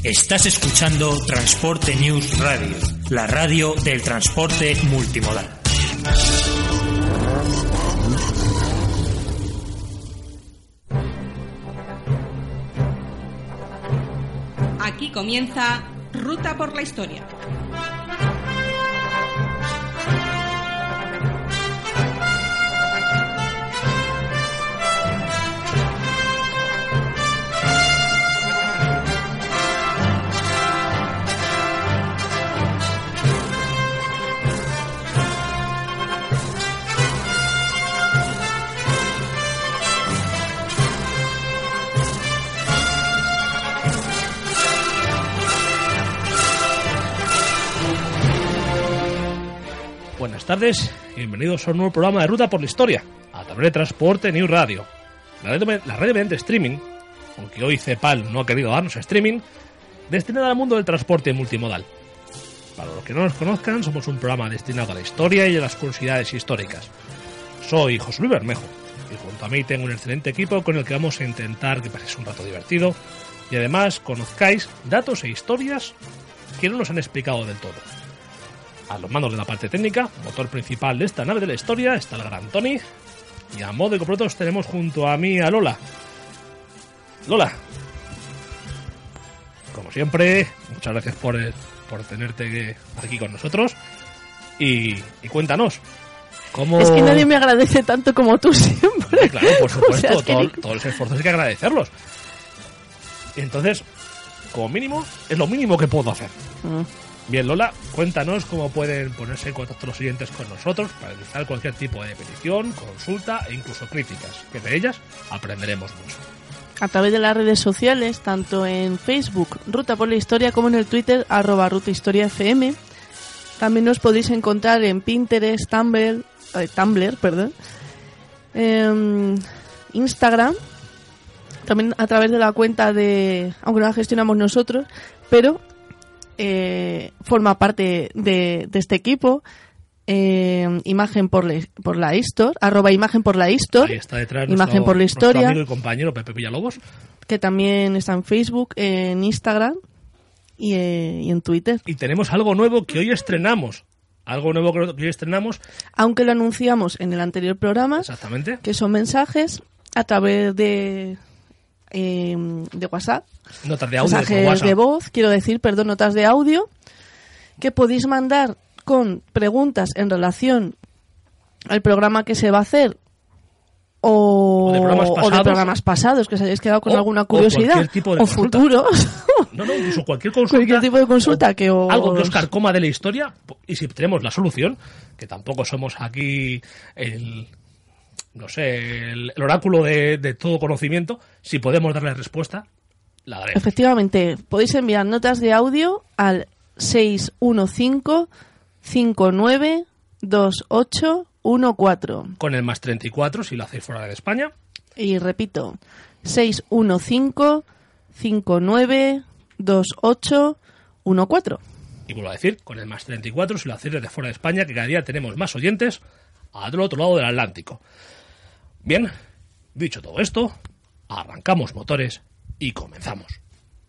Estás escuchando Transporte News Radio, la radio del transporte multimodal. Aquí comienza Ruta por la Historia. Buenas tardes y bienvenidos a un nuevo programa de Ruta por la Historia, a través de Transporte News Radio. La red mediante streaming, aunque hoy CEPAL no ha querido darnos streaming, destinada al mundo del transporte multimodal. Para los que no nos conozcan, somos un programa destinado a la historia y a las curiosidades históricas. Soy José Luis Bermejo y junto a mí tengo un excelente equipo con el que vamos a intentar que paséis un rato divertido y además conozcáis datos e historias que no nos han explicado del todo. A los mandos de la parte técnica, motor principal de esta nave de la historia, está el gran Tony. Y a modo de copilotos tenemos junto a mí a Lola. Lola, como siempre, muchas gracias por tenerte aquí con nosotros. Y cuéntanos, ¿cómo...? Es que nadie me agradece tanto como tú siempre. Claro, por supuesto, o sea, todos los esfuerzos hay que agradecerlos. Y entonces, como mínimo, es lo mínimo que puedo hacer. Bien, Lola, cuéntanos cómo pueden ponerse en contacto los oyentes con nosotros para realizar cualquier tipo de petición, consulta e incluso críticas, que de ellas aprenderemos mucho. A través de las redes sociales, tanto en Facebook, Ruta por la Historia, como en el Twitter, @RutaHistoriaFM. También nos podéis encontrar en Pinterest, Tumblr, Instagram, también a través de la cuenta de, aunque no la gestionamos nosotros, pero forma parte de este equipo, Imagen por la Histor, @Imagen por la Histor. Ahí está detrás Imagen por la Historia, nuestro amigo y compañero Pepe Villalobos, que también está en Facebook, en Instagram y en Twitter. Y tenemos algo nuevo que hoy estrenamos. Aunque lo anunciamos en el anterior programa. Exactamente. Que son mensajes a través de WhatsApp. Notas de audio. Mensajes de voz, notas de audio, que podéis mandar con preguntas en relación al programa que se va a hacer o de programas pasados, que os hayáis quedado con alguna curiosidad, o futuros. No, incluso cualquier consulta. Cualquier tipo de consulta algo que os carcoma de la historia, y si tenemos la solución, que tampoco somos aquí el oráculo de todo conocimiento, si podemos darle respuesta, la daremos. Efectivamente, podéis enviar notas de audio al 615-592814. Con el +34 si lo hacéis fuera de España. Y repito, 615-592814. Y vuelvo a decir, con el +34 si lo hacéis desde fuera de España, que cada día tenemos más oyentes al otro lado del Atlántico. Bien, dicho todo esto, arrancamos motores y comenzamos.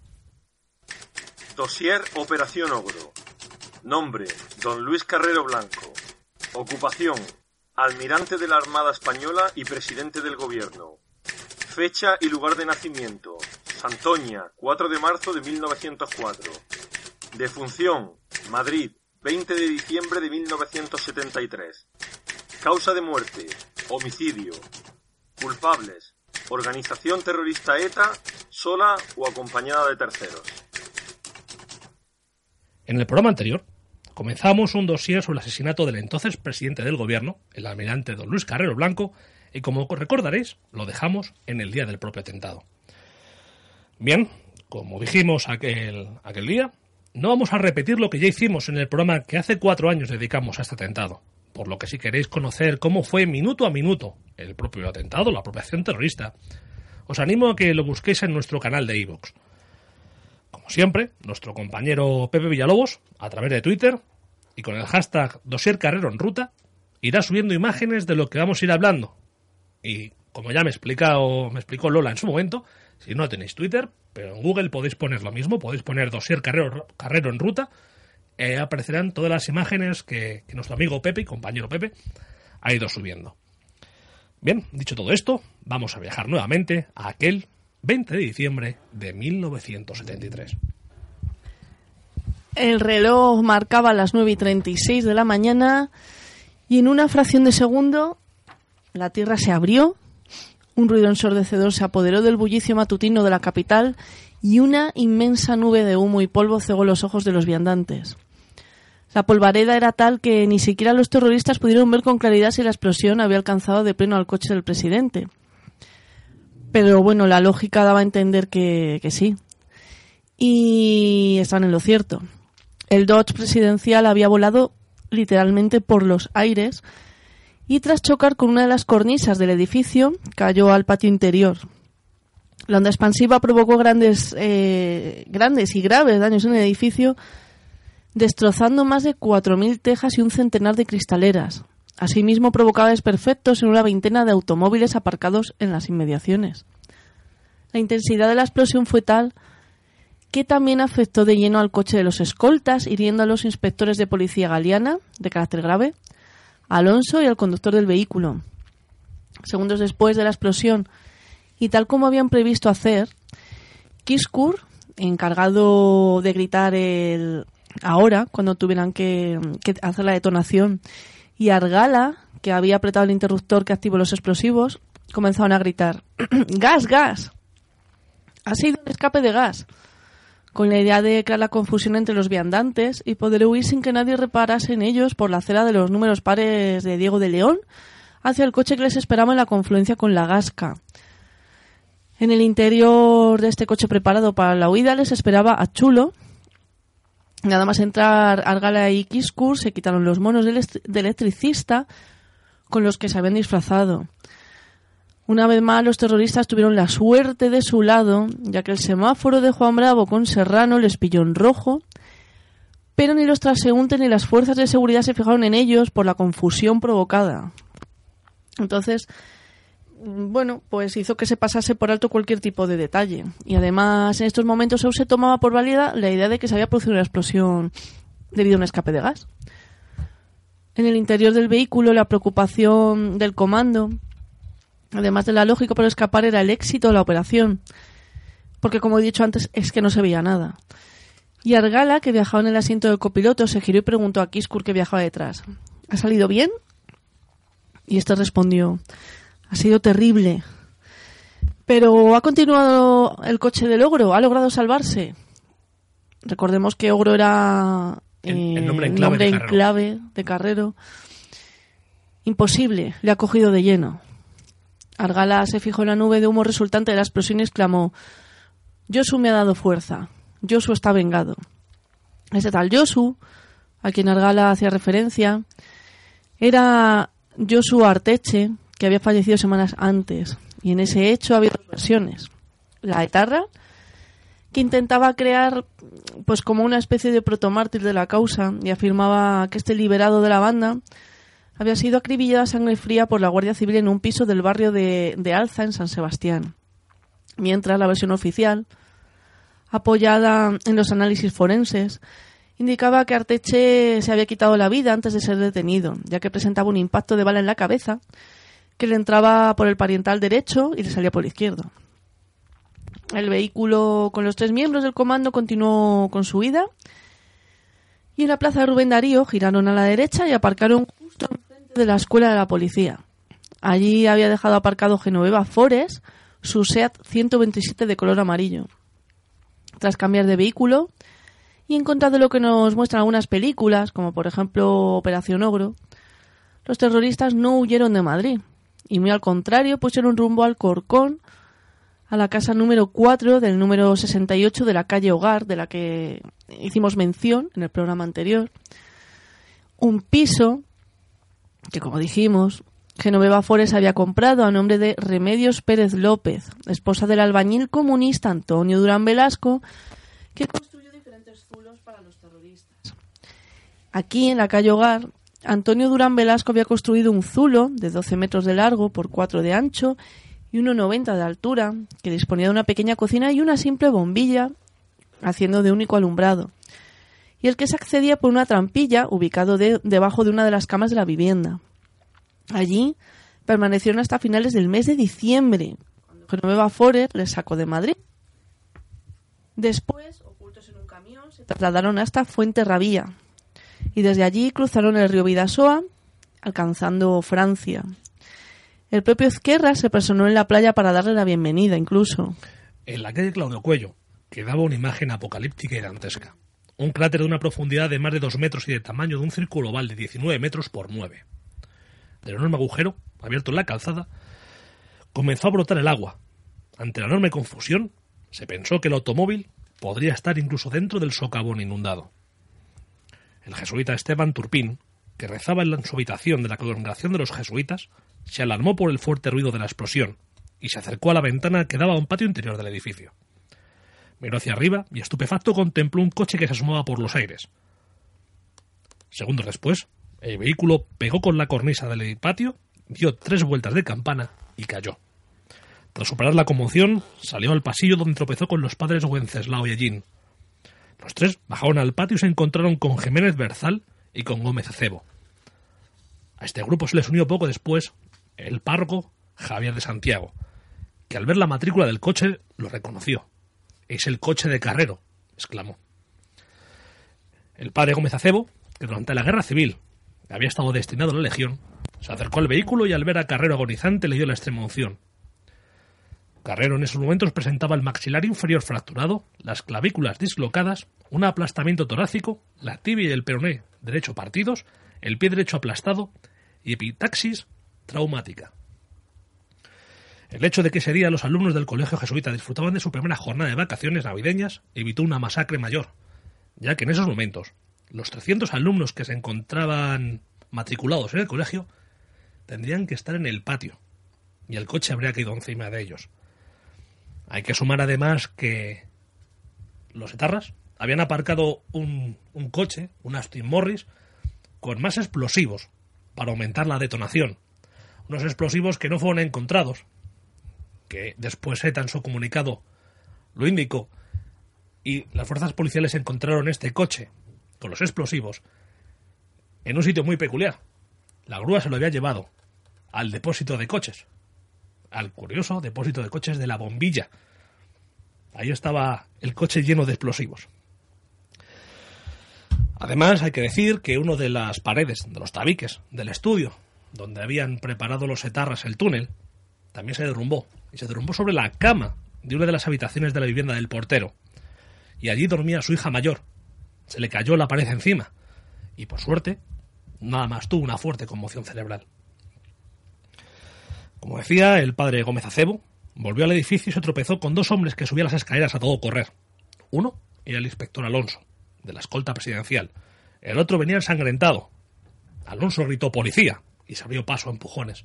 Dossier Operación Ogro. Nombre: Don Luis Carrero Blanco. Ocupación: Almirante de la Armada Española y Presidente del Gobierno. Fecha y lugar de nacimiento: Santoña, 4 de marzo de 1904. Defunción: Madrid, 20 de diciembre de 1973. Causa de muerte: homicidio. Culpables: organización terrorista ETA, sola o acompañada de terceros. En el programa anterior comenzamos un dossier sobre el asesinato del entonces presidente del gobierno, el almirante don Luis Carrero Blanco, y como recordaréis, lo dejamos en el día del propio atentado. Bien, como dijimos aquel día, no vamos a repetir lo que ya hicimos en el programa que hace 4 años dedicamos a este atentado, por lo que si queréis conocer cómo fue minuto a minuto el propio atentado, la propia acción terrorista, os animo a que lo busquéis en nuestro canal de iVoox. Como siempre, nuestro compañero Pepe Villalobos, a través de Twitter, y con el hashtag Dossier Carrero en Ruta, irá subiendo imágenes de lo que vamos a ir hablando. Y como ya me explicó Lola en su momento, Si no tenéis Twitter, pero en Google podéis poner lo mismo, podéis poner Dossier Carrero en ruta, aparecerán todas las imágenes que nuestro amigo Pepe, compañero Pepe, ha ido subiendo. Bien, dicho todo esto, vamos a viajar nuevamente a aquel 20 de diciembre de 1973. El reloj marcaba las 9:36 de la mañana y en una fracción de segundo la tierra se abrió, un ruido ensordecedor se apoderó del bullicio matutino de la capital y una inmensa nube de humo y polvo cegó los ojos de los viandantes. La polvareda era tal que ni siquiera los terroristas pudieron ver con claridad si la explosión había alcanzado de pleno al coche del presidente. Pero bueno, la lógica daba a entender que sí. Y estaban en lo cierto. El Dodge presidencial había volado literalmente por los aires y tras chocar con una de las cornisas del edificio cayó al patio interior. La onda expansiva provocó grandes y graves daños en el edificio, destrozando más de 4.000 tejas y un centenar de cristaleras. Asimismo, provocaba desperfectos en una veintena de automóviles aparcados en las inmediaciones. La intensidad de la explosión fue tal que también afectó de lleno al coche de los escoltas, hiriendo a los inspectores de policía Galeana, de carácter grave, a Alonso y al conductor del vehículo. Segundos después de la explosión, y tal como habían previsto hacer, Kiskur, encargado de gritar el ahora, cuando tuvieran que hacer la detonación, y Argala, que había apretado el interruptor que activó los explosivos, comenzaron a gritar ¡Gas, gas! Ha sido un escape de gas, con la idea de crear la confusión entre los viandantes y poder huir sin que nadie reparase en ellos por la acera de los números pares de Diego de León hacia el coche que les esperaba en la confluencia con la Gasca. En el interior de este coche preparado para la huida les esperaba a Chulo. Nada más entrar Argala y Kiskur se quitaron los monos de electricista con los que se habían disfrazado. Una vez más los terroristas tuvieron la suerte de su lado, ya que el semáforo de Juan Bravo con Serrano les pilló en rojo, pero ni los transeúntes ni las fuerzas de seguridad se fijaron en ellos por la confusión provocada. Entonces, bueno, pues hizo que se pasase por alto cualquier tipo de detalle. Y además, en estos momentos aún se tomaba por válida la idea de que se había producido una explosión debido a un escape de gas. En el interior del vehículo, la preocupación del comando, además de la lógica para escapar, era el éxito de la operación. Porque, como he dicho antes, es que no se veía nada. Y Argala, que viajaba en el asiento del copiloto, se giró y preguntó a Kiskur, que viajaba detrás: ¿ha salido bien? Y este respondió: ha sido terrible. Pero ¿ha continuado el coche del Ogro? ¿Ha logrado salvarse? Recordemos que Ogro era el nombre en clave de Carrero. Imposible, le ha cogido de lleno. Argala se fijó en la nube de humo resultante de la explosión y exclamó: Josu me ha dado fuerza. Josu está vengado. Ese tal Josu, a quien Argala hacía referencia, era Josu Arteche, que había fallecido semanas antes. Y en ese hecho había dos versiones. La etarra, que intentaba crear pues como una especie de protomártir de la causa y afirmaba que este liberado de la banda había sido acribillado a sangre fría por la Guardia Civil en un piso del barrio de Alza, en San Sebastián. Mientras la versión oficial, apoyada en los análisis forenses, indicaba que Arteche se había quitado la vida antes de ser detenido, ya que presentaba un impacto de bala en la cabeza que le entraba por el parietal derecho y le salía por el izquierdo. El vehículo con los 3 miembros del comando continuó con su huida y en la plaza de Rubén Darío giraron a la derecha y aparcaron justo enfrente de la escuela de la policía. Allí había dejado aparcado Genoveva Fores su SEAT 127 de color amarillo. Tras cambiar de vehículo y en contra de lo que nos muestran algunas películas, como por ejemplo Operación Ogro, los terroristas no huyeron de Madrid y muy al contrario pusieron rumbo al Corcón, a la casa número 4 del número 68 de la calle Hogar, de la que hicimos mención en el programa anterior. Un piso que, como dijimos, Genoveva Fores había comprado a nombre de Remedios Pérez López, esposa del albañil comunista Antonio Durán Velasco, que construyó diferentes zulos para los terroristas. Aquí, en la calle Hogar, Antonio Durán Velasco había construido un zulo de 12 metros de largo por 4 de ancho y 1,90 de altura, que disponía de una pequeña cocina y una simple bombilla, haciendo de único alumbrado, y el que se accedía por una trampilla ubicado debajo de una de las camas de la vivienda. Allí permanecieron hasta finales del mes de diciembre, cuando Genoveva Forer les sacó de Madrid. Después, ocultos en un camión, se trasladaron hasta Fuenterrabía y desde allí cruzaron el río Bidasoa, alcanzando Francia. El propio Ezquerra se personó en la playa para darle la bienvenida, incluso. En la calle Claudio Cuello quedaba una imagen apocalíptica y dantesca. Un cráter de una profundidad de más de 2 metros y de tamaño de un círculo oval de 19 metros por 9. Del enorme agujero, abierto en la calzada, comenzó a brotar el agua. Ante la enorme confusión, se pensó que el automóvil podría estar incluso dentro del socavón inundado. El jesuita Esteban Turpín, que rezaba en su habitación de la congregación de los jesuitas, se alarmó por el fuerte ruido de la explosión y se acercó a la ventana que daba a un patio interior del edificio. Miró hacia arriba y, estupefacto, contempló un coche que se asomaba por los aires. Segundos después, el vehículo pegó con la cornisa del patio, dio 3 vueltas de campana y cayó. Tras superar la conmoción, salió al pasillo donde tropezó con los padres Wenceslao y Ellín. Los 3 bajaron al patio y se encontraron con Jiménez Berzal y con Gómez Acebo. A este grupo se les unió poco después el párroco Javier de Santiago, que al ver la matrícula del coche lo reconoció. «Es el coche de Carrero», exclamó. El padre Gómez Acebo, que durante la Guerra Civil había estado destinado a la Legión, se acercó al vehículo y al ver a Carrero agonizante le dio la extrema unción. Carrero en esos momentos presentaba el maxilar inferior fracturado, las clavículas dislocadas, un aplastamiento torácico, la tibia y el peroné derecho partidos, el pie derecho aplastado y epitaxis traumática. El hecho de que ese día los alumnos del colegio jesuita disfrutaban de su primera jornada de vacaciones navideñas evitó una masacre mayor, ya que en esos momentos los 300 alumnos que se encontraban matriculados en el colegio tendrían que estar en el patio y el coche habría caído encima de ellos. Hay que sumar además que los etarras habían aparcado un coche, un Aston Morris, con más explosivos para aumentar la detonación. Unos explosivos que no fueron encontrados, que después ETA en su comunicado lo indicó, y las fuerzas policiales encontraron este coche con los explosivos en un sitio muy peculiar. La grúa se lo había llevado al depósito de coches, al curioso depósito de coches de La Bombilla. Ahí estaba el coche lleno de explosivos. Además, hay que decir que una de las paredes, de los tabiques del estudio, donde habían preparado los etarras el túnel, también se derrumbó. Y se derrumbó sobre la cama de una de las habitaciones de la vivienda del portero. Y allí dormía su hija mayor. Se le cayó la pared encima. Y por suerte, nada más tuvo una fuerte conmoción cerebral. Como decía, el padre Gómez Acebo volvió al edificio y se tropezó con 2 hombres que subían las escaleras a todo correr. Uno era el inspector Alonso, de la escolta presidencial. El otro venía ensangrentado. Alonso gritó «policía» y se abrió paso a empujones.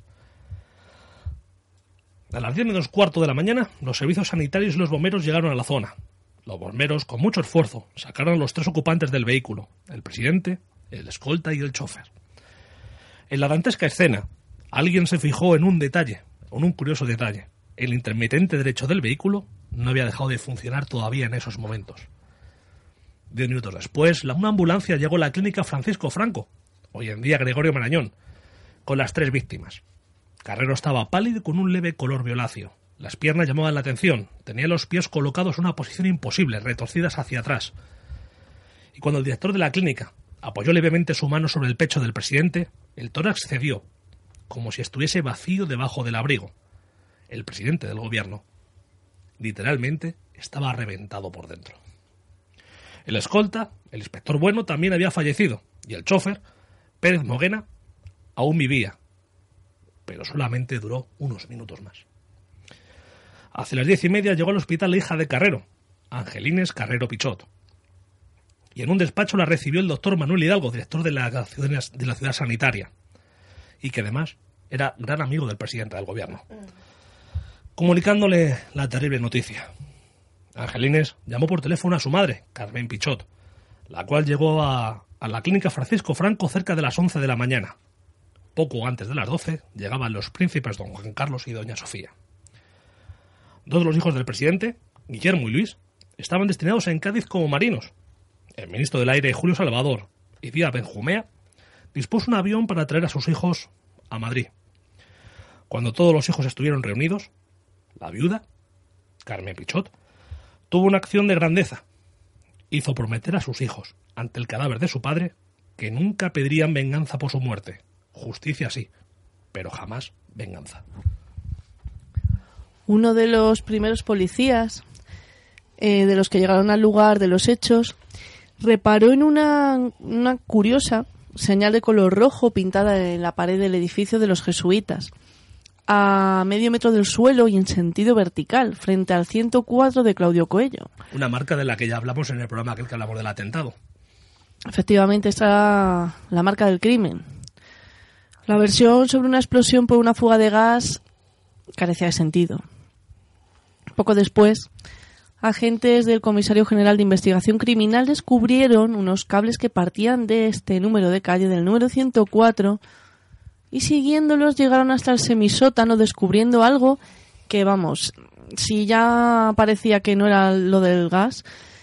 A las 10:15 de la mañana, los servicios sanitarios y los bomberos llegaron a la zona. Los bomberos, con mucho esfuerzo, sacaron a los 3 ocupantes del vehículo, el presidente, el escolta y el chofer. En la dantesca escena, alguien se fijó en un detalle, en un curioso detalle. El intermitente derecho del vehículo no había dejado de funcionar todavía en esos momentos. 10 minutos después, una ambulancia llegó a la clínica Francisco Franco, hoy en día Gregorio Marañón, con las 3 víctimas. Carrero estaba pálido con un leve color violáceo. Las piernas llamaban la atención. Tenía los pies colocados en una posición imposible, retorcidas hacia atrás. Y cuando el director de la clínica apoyó levemente su mano sobre el pecho del presidente, el tórax cedió, como si estuviese vacío debajo del abrigo. El presidente del gobierno, literalmente, estaba reventado por dentro. El escolta, el inspector Bueno, también había fallecido, y el chofer, Pérez Moguena, aún vivía, pero solamente duró unos minutos más. Hacia las 10:30 llegó al hospital la hija de Carrero, Angelines Carrero Pichot, y en un despacho la recibió el doctor Manuel Hidalgo, director de la ciudad sanitaria, y que además era gran amigo del presidente del gobierno, comunicándole la terrible noticia. Angelines llamó por teléfono a su madre, Carmen Pichot, la cual llegó a la clínica Francisco Franco cerca de las 11 de la mañana. Poco antes de las 12 llegaban los príncipes don Juan Carlos y doña Sofía. Dos de los hijos del presidente, Guillermo y Luis, estaban destinados en Cádiz como marinos. El ministro del Aire, Julio Salvador, y Díaz Benjumea, dispuso un avión para traer a sus hijos a Madrid. Cuando todos los hijos estuvieron reunidos, la viuda, Carmen Pichot, tuvo una acción de grandeza. Hizo prometer a sus hijos, ante el cadáver de su padre, que nunca pedirían venganza por su muerte. Justicia sí, pero jamás venganza. Uno de los primeros policías, de los que llegaron al lugar de los hechos, reparó en una curiosa señal de color rojo pintada en la pared del edificio de los jesuitas, a medio metro del suelo y en sentido vertical, frente al 104 de Claudio Coello. Una marca de la que ya hablamos en el programa aquel que hablamos del atentado. Efectivamente, está la marca del crimen. La versión sobre una explosión por una fuga de gas carecía de sentido. Poco después, agentes del Comisario General de Investigación Criminal descubrieron unos cables que partían de este número de calle, del número 104, y siguiéndolos llegaron hasta el semisótano, descubriendo algo que, vamos, si ya parecía que no era lo del gas,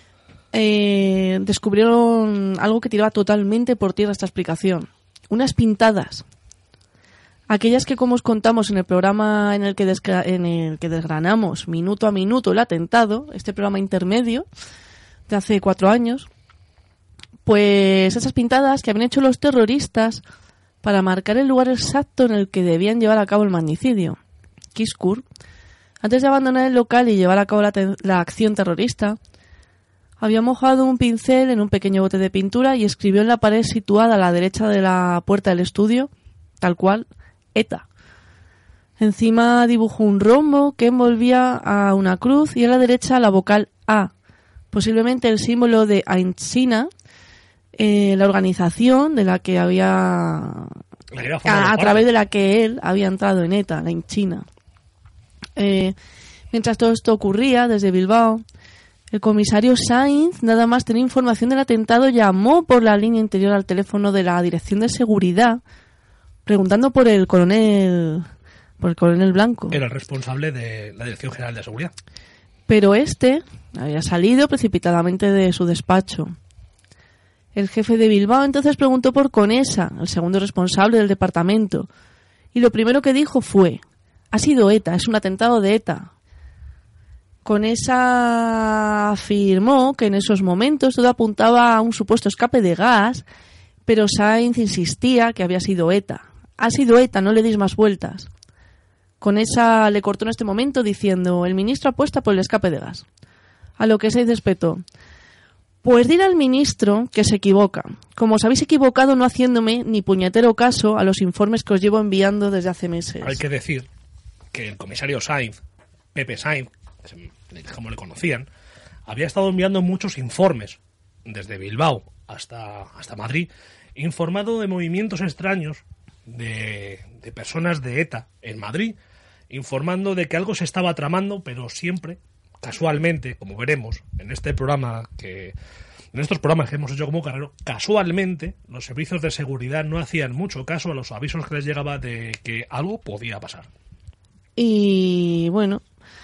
descubrieron algo que tiraba totalmente por tierra esta explicación. Unas pintadas. Aquellas que, como os contamos en el programa en el que desgranamos minuto a minuto el atentado, este programa intermedio de hace 4 años, pues esas pintadas que habían hecho los terroristas para marcar el lugar exacto en el que debían llevar a cabo el magnicidio. Kiskur, antes de abandonar el local y llevar a cabo la acción terrorista, había mojado un pincel en un pequeño bote de pintura y escribió en la pared situada a la derecha de la puerta del estudio, tal cual, ETA. Encima dibujó un rombo que envolvía a una cruz y a la derecha la vocal A, posiblemente el símbolo de Aintzina, la organización de la que a través de la que él había entrado en ETA, la Aintzina. Mientras todo esto ocurría, desde Bilbao, el comisario Sainz, nada más tener información del atentado, llamó por la línea interior al teléfono de la Dirección de Seguridad, preguntando por el coronel Blanco. Era el responsable de la Dirección General de Seguridad. Pero este había salido precipitadamente de su despacho. El jefe de Bilbao entonces preguntó por Conesa, el segundo responsable del departamento, y lo primero que dijo fue: ha sido ETA, es un atentado de ETA. Conesa afirmó que en esos momentos todo apuntaba a un supuesto escape de gas, pero Sainz insistía que había sido ETA. Ha sido ETA, no le deis más vueltas. Conesa le cortó en este momento diciendo: el ministro apuesta por el escape de gas. A lo que Sainz espetó: pues dirá al ministro que se equivoca, como os habéis equivocado no haciéndome ni puñetero caso a los informes que os llevo enviando desde hace meses. Hay que decir que el comisario Sainz, Pepe Sainz, como le conocían, había estado enviando muchos informes desde Bilbao hasta Madrid, informado de movimientos extraños de personas de ETA en Madrid, informando de que algo se estaba tramando, pero siempre, casualmente, como veremos en este programa, en estos programas que hemos hecho como Carrero, casualmente los servicios de seguridad no hacían mucho caso a los avisos que les llegaba de que algo podía pasar. Y bueno,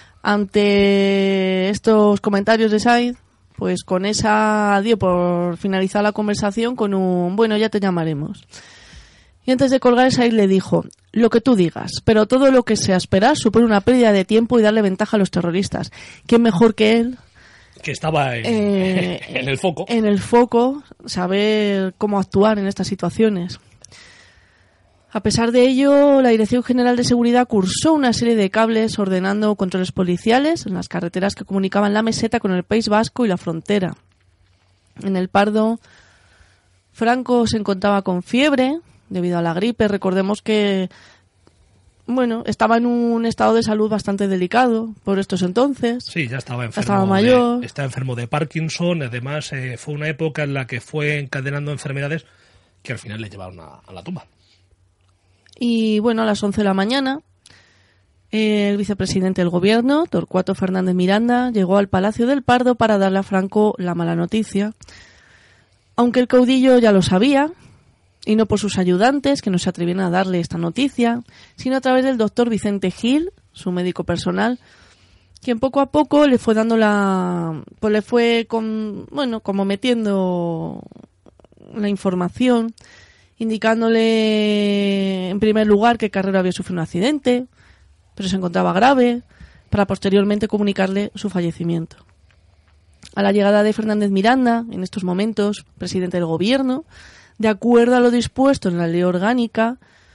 ante estos comentarios de Sainz, pues Conesa dio por finalizar la conversación con un bueno, ya te llamaremos. Y antes de colgar, Sainz le dijo: lo que tú digas, pero todo lo que sea esperar supone una pérdida de tiempo y darle ventaja a los terroristas. ¿Quién mejor que él? Que estaba en el foco. En el foco, saber cómo actuar en estas situaciones. A pesar de ello, la Dirección General de Seguridad cursó una serie de cables ordenando controles policiales en las carreteras que comunicaban la meseta con el País Vasco y la frontera. En el Pardo, Franco se encontraba con fiebre debido a la gripe. Recordemos que estaba en un estado de salud bastante delicado por estos entonces. Sí, ya estaba enfermo. Estaba mayor. Está enfermo de Parkinson. Además, fue una época en la que fue encadenando enfermedades que al final le llevaron a la tumba. Y a las 11 de la mañana, el vicepresidente del gobierno, Torcuato Fernández Miranda, llegó al Palacio del Pardo para darle a Franco la mala noticia. Aunque el caudillo ya lo sabía, y no por sus ayudantes, que no se atrevieron a darle esta noticia, sino a través del doctor Vicente Gil, su médico personal, quien poco a poco le fue dando le fue como metiendo la información, indicándole en primer lugar que Carrero había sufrido un accidente, pero se encontraba grave, para posteriormente comunicarle su fallecimiento. A la llegada de Fernández Miranda, en estos momentos presidente del gobierno, de acuerdo a lo dispuesto en la ley orgánica,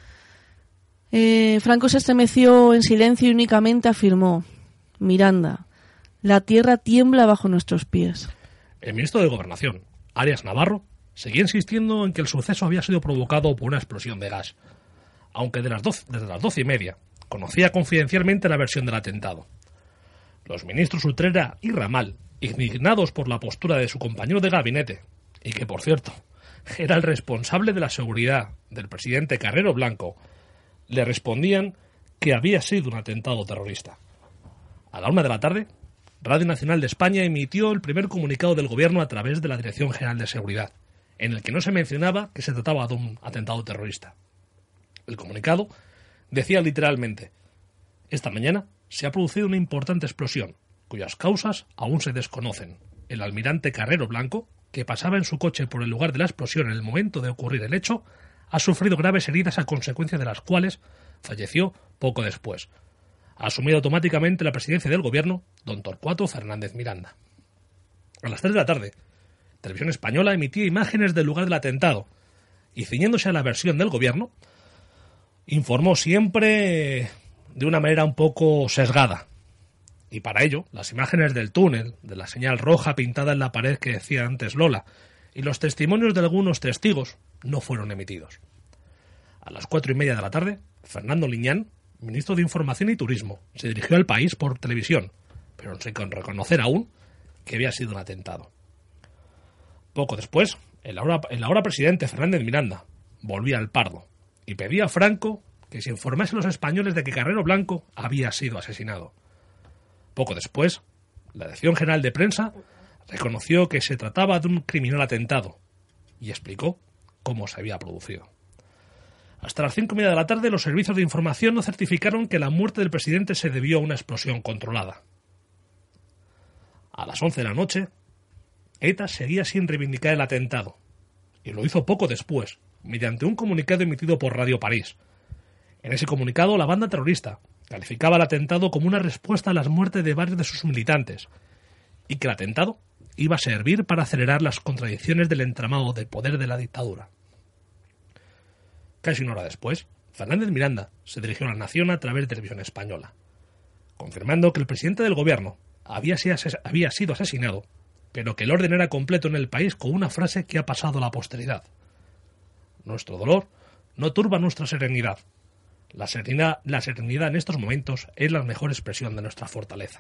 Franco se estremeció en silencio y únicamente afirmó: Miranda, la tierra tiembla bajo nuestros pies. El ministro de Gobernación, Arias Navarro, seguía insistiendo en que el suceso había sido provocado por una explosión de gas, aunque desde las 12:30 conocía confidencialmente la versión del atentado. Los ministros Utrera y Ramal, indignados por la postura de su compañero de gabinete, y que, por cierto, era el responsable de la seguridad del presidente Carrero Blanco, le respondían que había sido un atentado terrorista. A la 1 de la tarde, Radio Nacional de España emitió el primer comunicado del gobierno a través de la Dirección General de Seguridad, en el que no se mencionaba que se trataba de un atentado terrorista. El comunicado decía literalmente: esta mañana se ha producido una importante explosión, cuyas causas aún se desconocen. El almirante Carrero Blanco, que pasaba en su coche por el lugar de la explosión en el momento de ocurrir el hecho, ha sufrido graves heridas a consecuencia de las cuales falleció poco después. Ha asumido automáticamente la presidencia del gobierno don Torcuato Fernández Miranda. A las 3 de la tarde, Televisión Española emitía imágenes del lugar del atentado y, ciñéndose a la versión del gobierno, informó siempre de una manera un poco sesgada. Y para ello, las imágenes del túnel, de la señal roja pintada en la pared que decía antes Lola, y los testimonios de algunos testigos no fueron emitidos. A las 4:30 de la tarde, Fernando Liñán, ministro de Información y Turismo, se dirigió al país por televisión, pero sin reconocer aún que había sido un atentado. Poco después, el ahora presidente Fernández Miranda volvía al Pardo y pedía a Franco que se informase a los españoles de que Carrero Blanco había sido asesinado. Poco después, la Dirección General de Prensa reconoció que se trataba de un criminal atentado y explicó cómo se había producido. Hasta las 5:30 de la tarde, los servicios de información no certificaron que la muerte del presidente se debió a una explosión controlada. A las 11 de la noche, ETA seguía sin reivindicar el atentado, y lo hizo poco después, mediante un comunicado emitido por Radio París. En ese comunicado, la banda terrorista calificaba el atentado como una respuesta a las muertes de varios de sus militantes, y que el atentado iba a servir para acelerar las contradicciones del entramado de poder de la dictadura. Casi una hora después, Fernández Miranda se dirigió a la nación a través de Televisión Española, confirmando que el presidente del gobierno había sido asesinado, pero que el orden era completo en el país, con una frase que ha pasado a la posteridad: nuestro dolor no turba nuestra serenidad. La serenidad en estos momentos es la mejor expresión de nuestra fortaleza.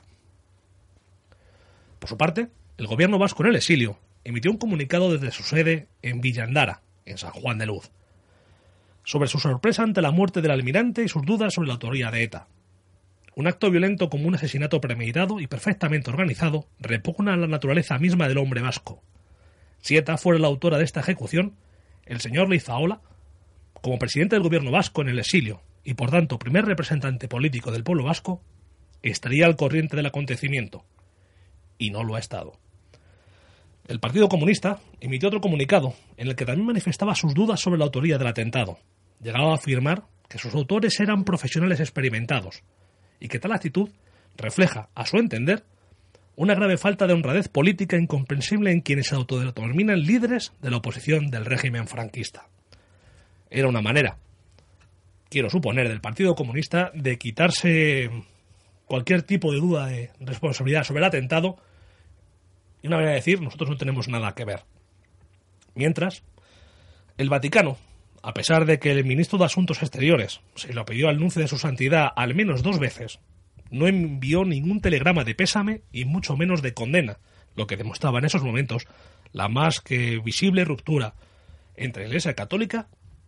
Por su parte, el gobierno vasco en el exilio emitió un comunicado desde su sede en Villandara, en San Juan de Luz, sobre su sorpresa ante la muerte del almirante y sus dudas sobre la autoría de ETA. Un acto violento como un asesinato premeditado y perfectamente organizado repugna a la naturaleza misma del hombre vasco. Si ETA fuera la autora de esta ejecución, el señor Leizaola, como presidente del gobierno vasco en el exilio y por tanto primer representante político del pueblo vasco, estaría al corriente del acontecimiento, y no lo ha estado. El Partido Comunista emitió otro comunicado en el que también manifestaba sus dudas sobre la autoría del atentado. Llegaba a afirmar que sus autores eran profesionales experimentados y que tal actitud refleja, a su entender, una grave falta de honradez política incomprensible en quienes se autodenominan líderes de la oposición del régimen franquista. Era una manera, quiero suponer, del Partido Comunista de quitarse cualquier tipo de duda de responsabilidad sobre el atentado y una manera de decir: nosotros no tenemos nada que ver. Mientras, el Vaticano, a pesar de que el ministro de Asuntos Exteriores se lo pidió al nuncio de su santidad al menos 2 veces, no envió ningún telegrama de pésame y mucho menos de condena, lo que demostraba en esos momentos la más que visible ruptura entre la Iglesia Católica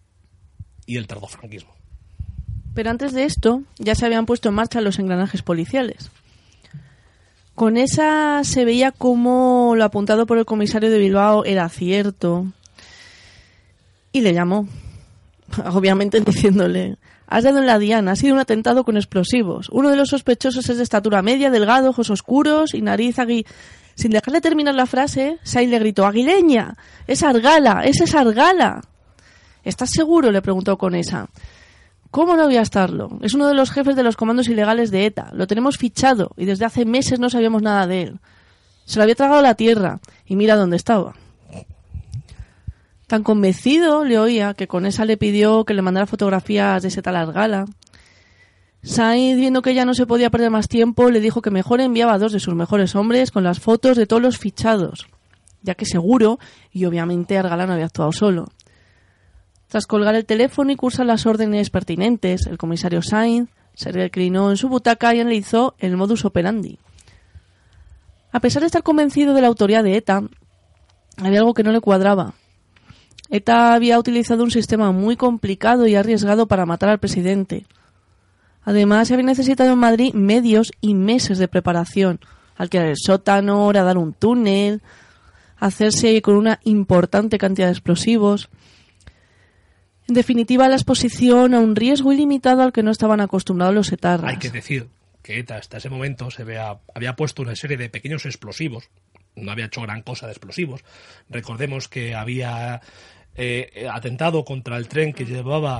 y el tardofranquismo. Pero antes de esto ya se habían puesto en marcha los engranajes policiales. Con esa se veía cómo lo apuntado por el comisario de Bilbao era cierto y le llamó, obviamente diciéndole: Has dado en la diana, ha sido un atentado con explosivos. Uno de los sospechosos es de estatura media, delgado, ojos oscuros y nariz Sin dejarle terminar la frase, Sainz le gritó: ¡Aguileña! ¡Es Argala! ¡Ese es Argala! ¿Estás seguro?, le preguntó Conesa. ¿Cómo no voy a estarlo? Es uno de los jefes de los comandos ilegales de ETA. Lo tenemos fichado y desde hace meses no sabíamos nada de él. Se lo había tragado la tierra y mira dónde estaba. Tan convencido le oía que Conesa le pidió que le mandara fotografías de ese tal Argala. Sainz, viendo que ya no se podía perder más tiempo, le dijo que mejor enviaba a 2 de sus mejores hombres con las fotos de todos los fichados, ya que seguro, y obviamente Argala no había actuado solo. Tras colgar el teléfono y cursar las órdenes pertinentes, el comisario Sainz se reclinó en su butaca y analizó el modus operandi. A pesar de estar convencido de la autoría de ETA, había algo que no le cuadraba. ETA había utilizado un sistema muy complicado y arriesgado para matar al presidente. Además, se había necesitado en Madrid medios y meses de preparación, alquilar el sótano, horadar un túnel, hacerse con una importante cantidad de explosivos. En definitiva, la exposición a un riesgo ilimitado al que no estaban acostumbrados los etarras. Hay que decir que ETA hasta ese momento había puesto una serie de pequeños explosivos, no había hecho gran cosa de explosivos. Recordemos que había atentado contra el tren que llevaba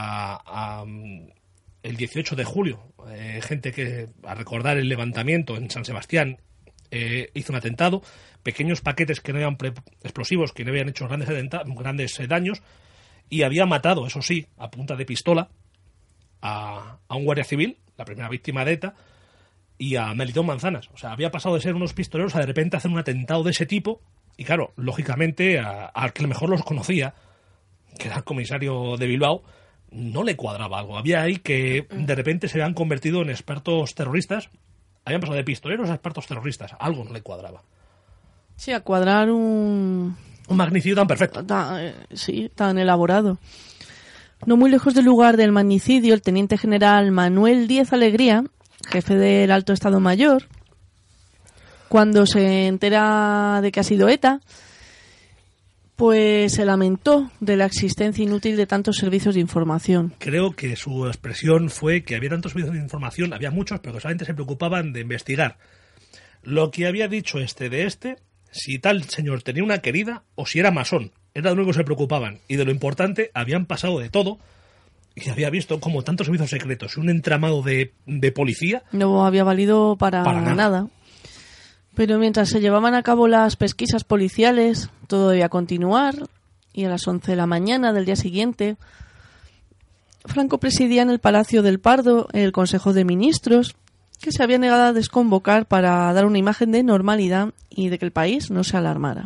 el 18 de julio, gente que, a recordar el levantamiento en San Sebastián, hizo un atentado, pequeños paquetes que no eran explosivos, que no habían hecho grandes daños, y había matado, eso sí, a punta de pistola, a un guardia civil, la primera víctima de ETA, y a Melitón Manzanas. O sea, había pasado de ser unos pistoleros a de repente hacer un atentado de ese tipo, y claro, lógicamente, al que mejor los conocía, que era el comisario de Bilbao, no le cuadraba algo. Había ahí que de repente se habían convertido en expertos terroristas, habían pasado de pistoleros a expertos terroristas, algo no le cuadraba. Sí, a cuadrar un magnicidio tan perfecto. Sí, tan elaborado. No muy lejos del lugar del magnicidio, el teniente general Manuel Díez Alegría, jefe del Alto Estado Mayor, cuando se entera de que ha sido ETA, pues se lamentó de la existencia inútil de tantos servicios de información. Creo que su expresión fue que había tantos servicios de información, había muchos, pero que solamente se preocupaban de investigar lo que había dicho si tal señor tenía una querida o si era masón. Era de lo único que se preocupaban. Y de lo importante, habían pasado de todo y había visto como tantos servicios secretos y un entramado de policía no había valido para nada. Pero mientras se llevaban a cabo las pesquisas policiales, todo debía continuar, y a las 11 de la mañana del día siguiente, Franco presidía en el Palacio del Pardo el Consejo de Ministros, que se había negado a desconvocar para dar una imagen de normalidad y de que el país no se alarmara.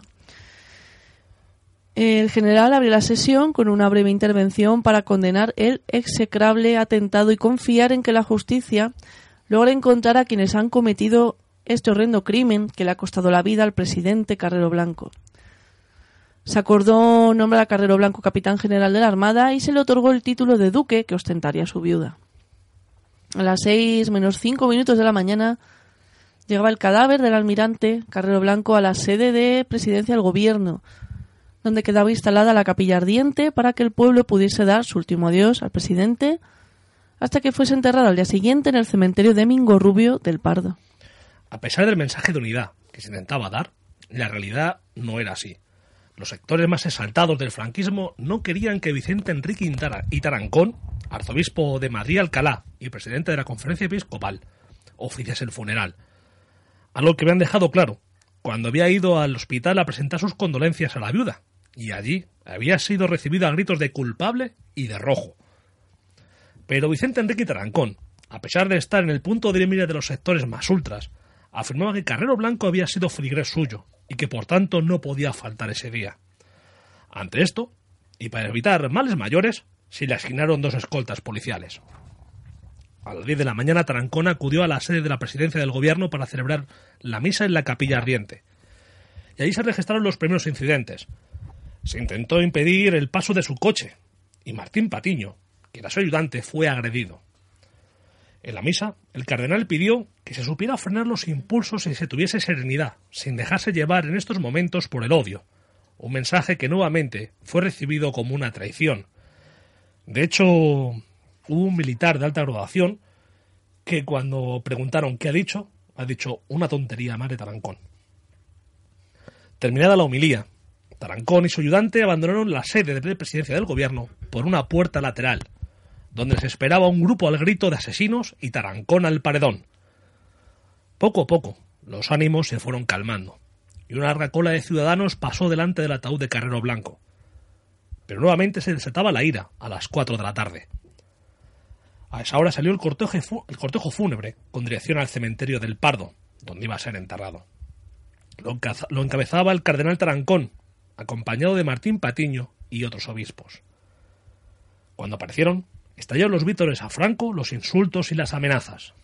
El general abrió la sesión con una breve intervención para condenar el execrable atentado y confiar en que la justicia logra encontrar a quienes han cometido este horrendo crimen que le ha costado la vida al presidente Carrero Blanco. Se acordó nombrar a Carrero Blanco capitán general de la Armada y se le otorgó el título de duque que ostentaría su viuda. A las 6 menos 5 minutos de la mañana llegaba el cadáver del almirante Carrero Blanco a la sede de presidencia del gobierno, donde quedaba instalada la capilla ardiente para que el pueblo pudiese dar su último adiós al presidente hasta que fuese enterrado al día siguiente en el cementerio de Mingorrubio del Pardo. A pesar del mensaje de unidad que se intentaba dar, la realidad no era así. Los sectores más exaltados del franquismo no querían que Vicente Enrique y Tarancón, arzobispo de Madrid-Alcalá y presidente de la Conferencia Episcopal, oficiase el funeral. Algo que habían dejado claro cuando había ido al hospital a presentar sus condolencias a la viuda, y allí había sido recibido a gritos de culpable y de rojo. Pero Vicente Enrique y Tarancón, a pesar de estar en el punto de mira de los sectores más ultras, afirmaba que Carrero Blanco había sido feligrés suyo y que por tanto no podía faltar ese día. Ante esto, y para evitar males mayores, se le asignaron 2 escoltas policiales. A las 10 de la mañana, Tarancón acudió a la sede de la presidencia del gobierno para celebrar la misa en la capilla ardiente. Y allí se registraron los primeros incidentes. Se intentó impedir el paso de su coche, y Martín Patiño, que era su ayudante, fue agredido. En la misa, el cardenal pidió que se supiera frenar los impulsos y se tuviese serenidad, sin dejarse llevar en estos momentos por el odio. Un mensaje que nuevamente fue recibido como una traición. De hecho, hubo un militar de alta graduación que cuando preguntaron qué ha dicho una tontería más de Tarancón. Terminada la homilía, Tarancón y su ayudante abandonaron la sede de presidencia del gobierno por una puerta lateral, donde les esperaba un grupo al grito de asesinos y Tarancón al paredón. Poco a poco, los ánimos se fueron calmando, y una larga cola de ciudadanos pasó delante del ataúd de Carrero Blanco. Pero nuevamente se desataba la ira a las 4 de la tarde. A esa hora salió el cortejo fúnebre con dirección al cementerio del Pardo, donde iba a ser enterrado. Lo encabezaba el cardenal Tarancón, acompañado de Martín Patiño y otros obispos. Cuando aparecieron, estallaron los vítores a Franco, los insultos y las amenazas.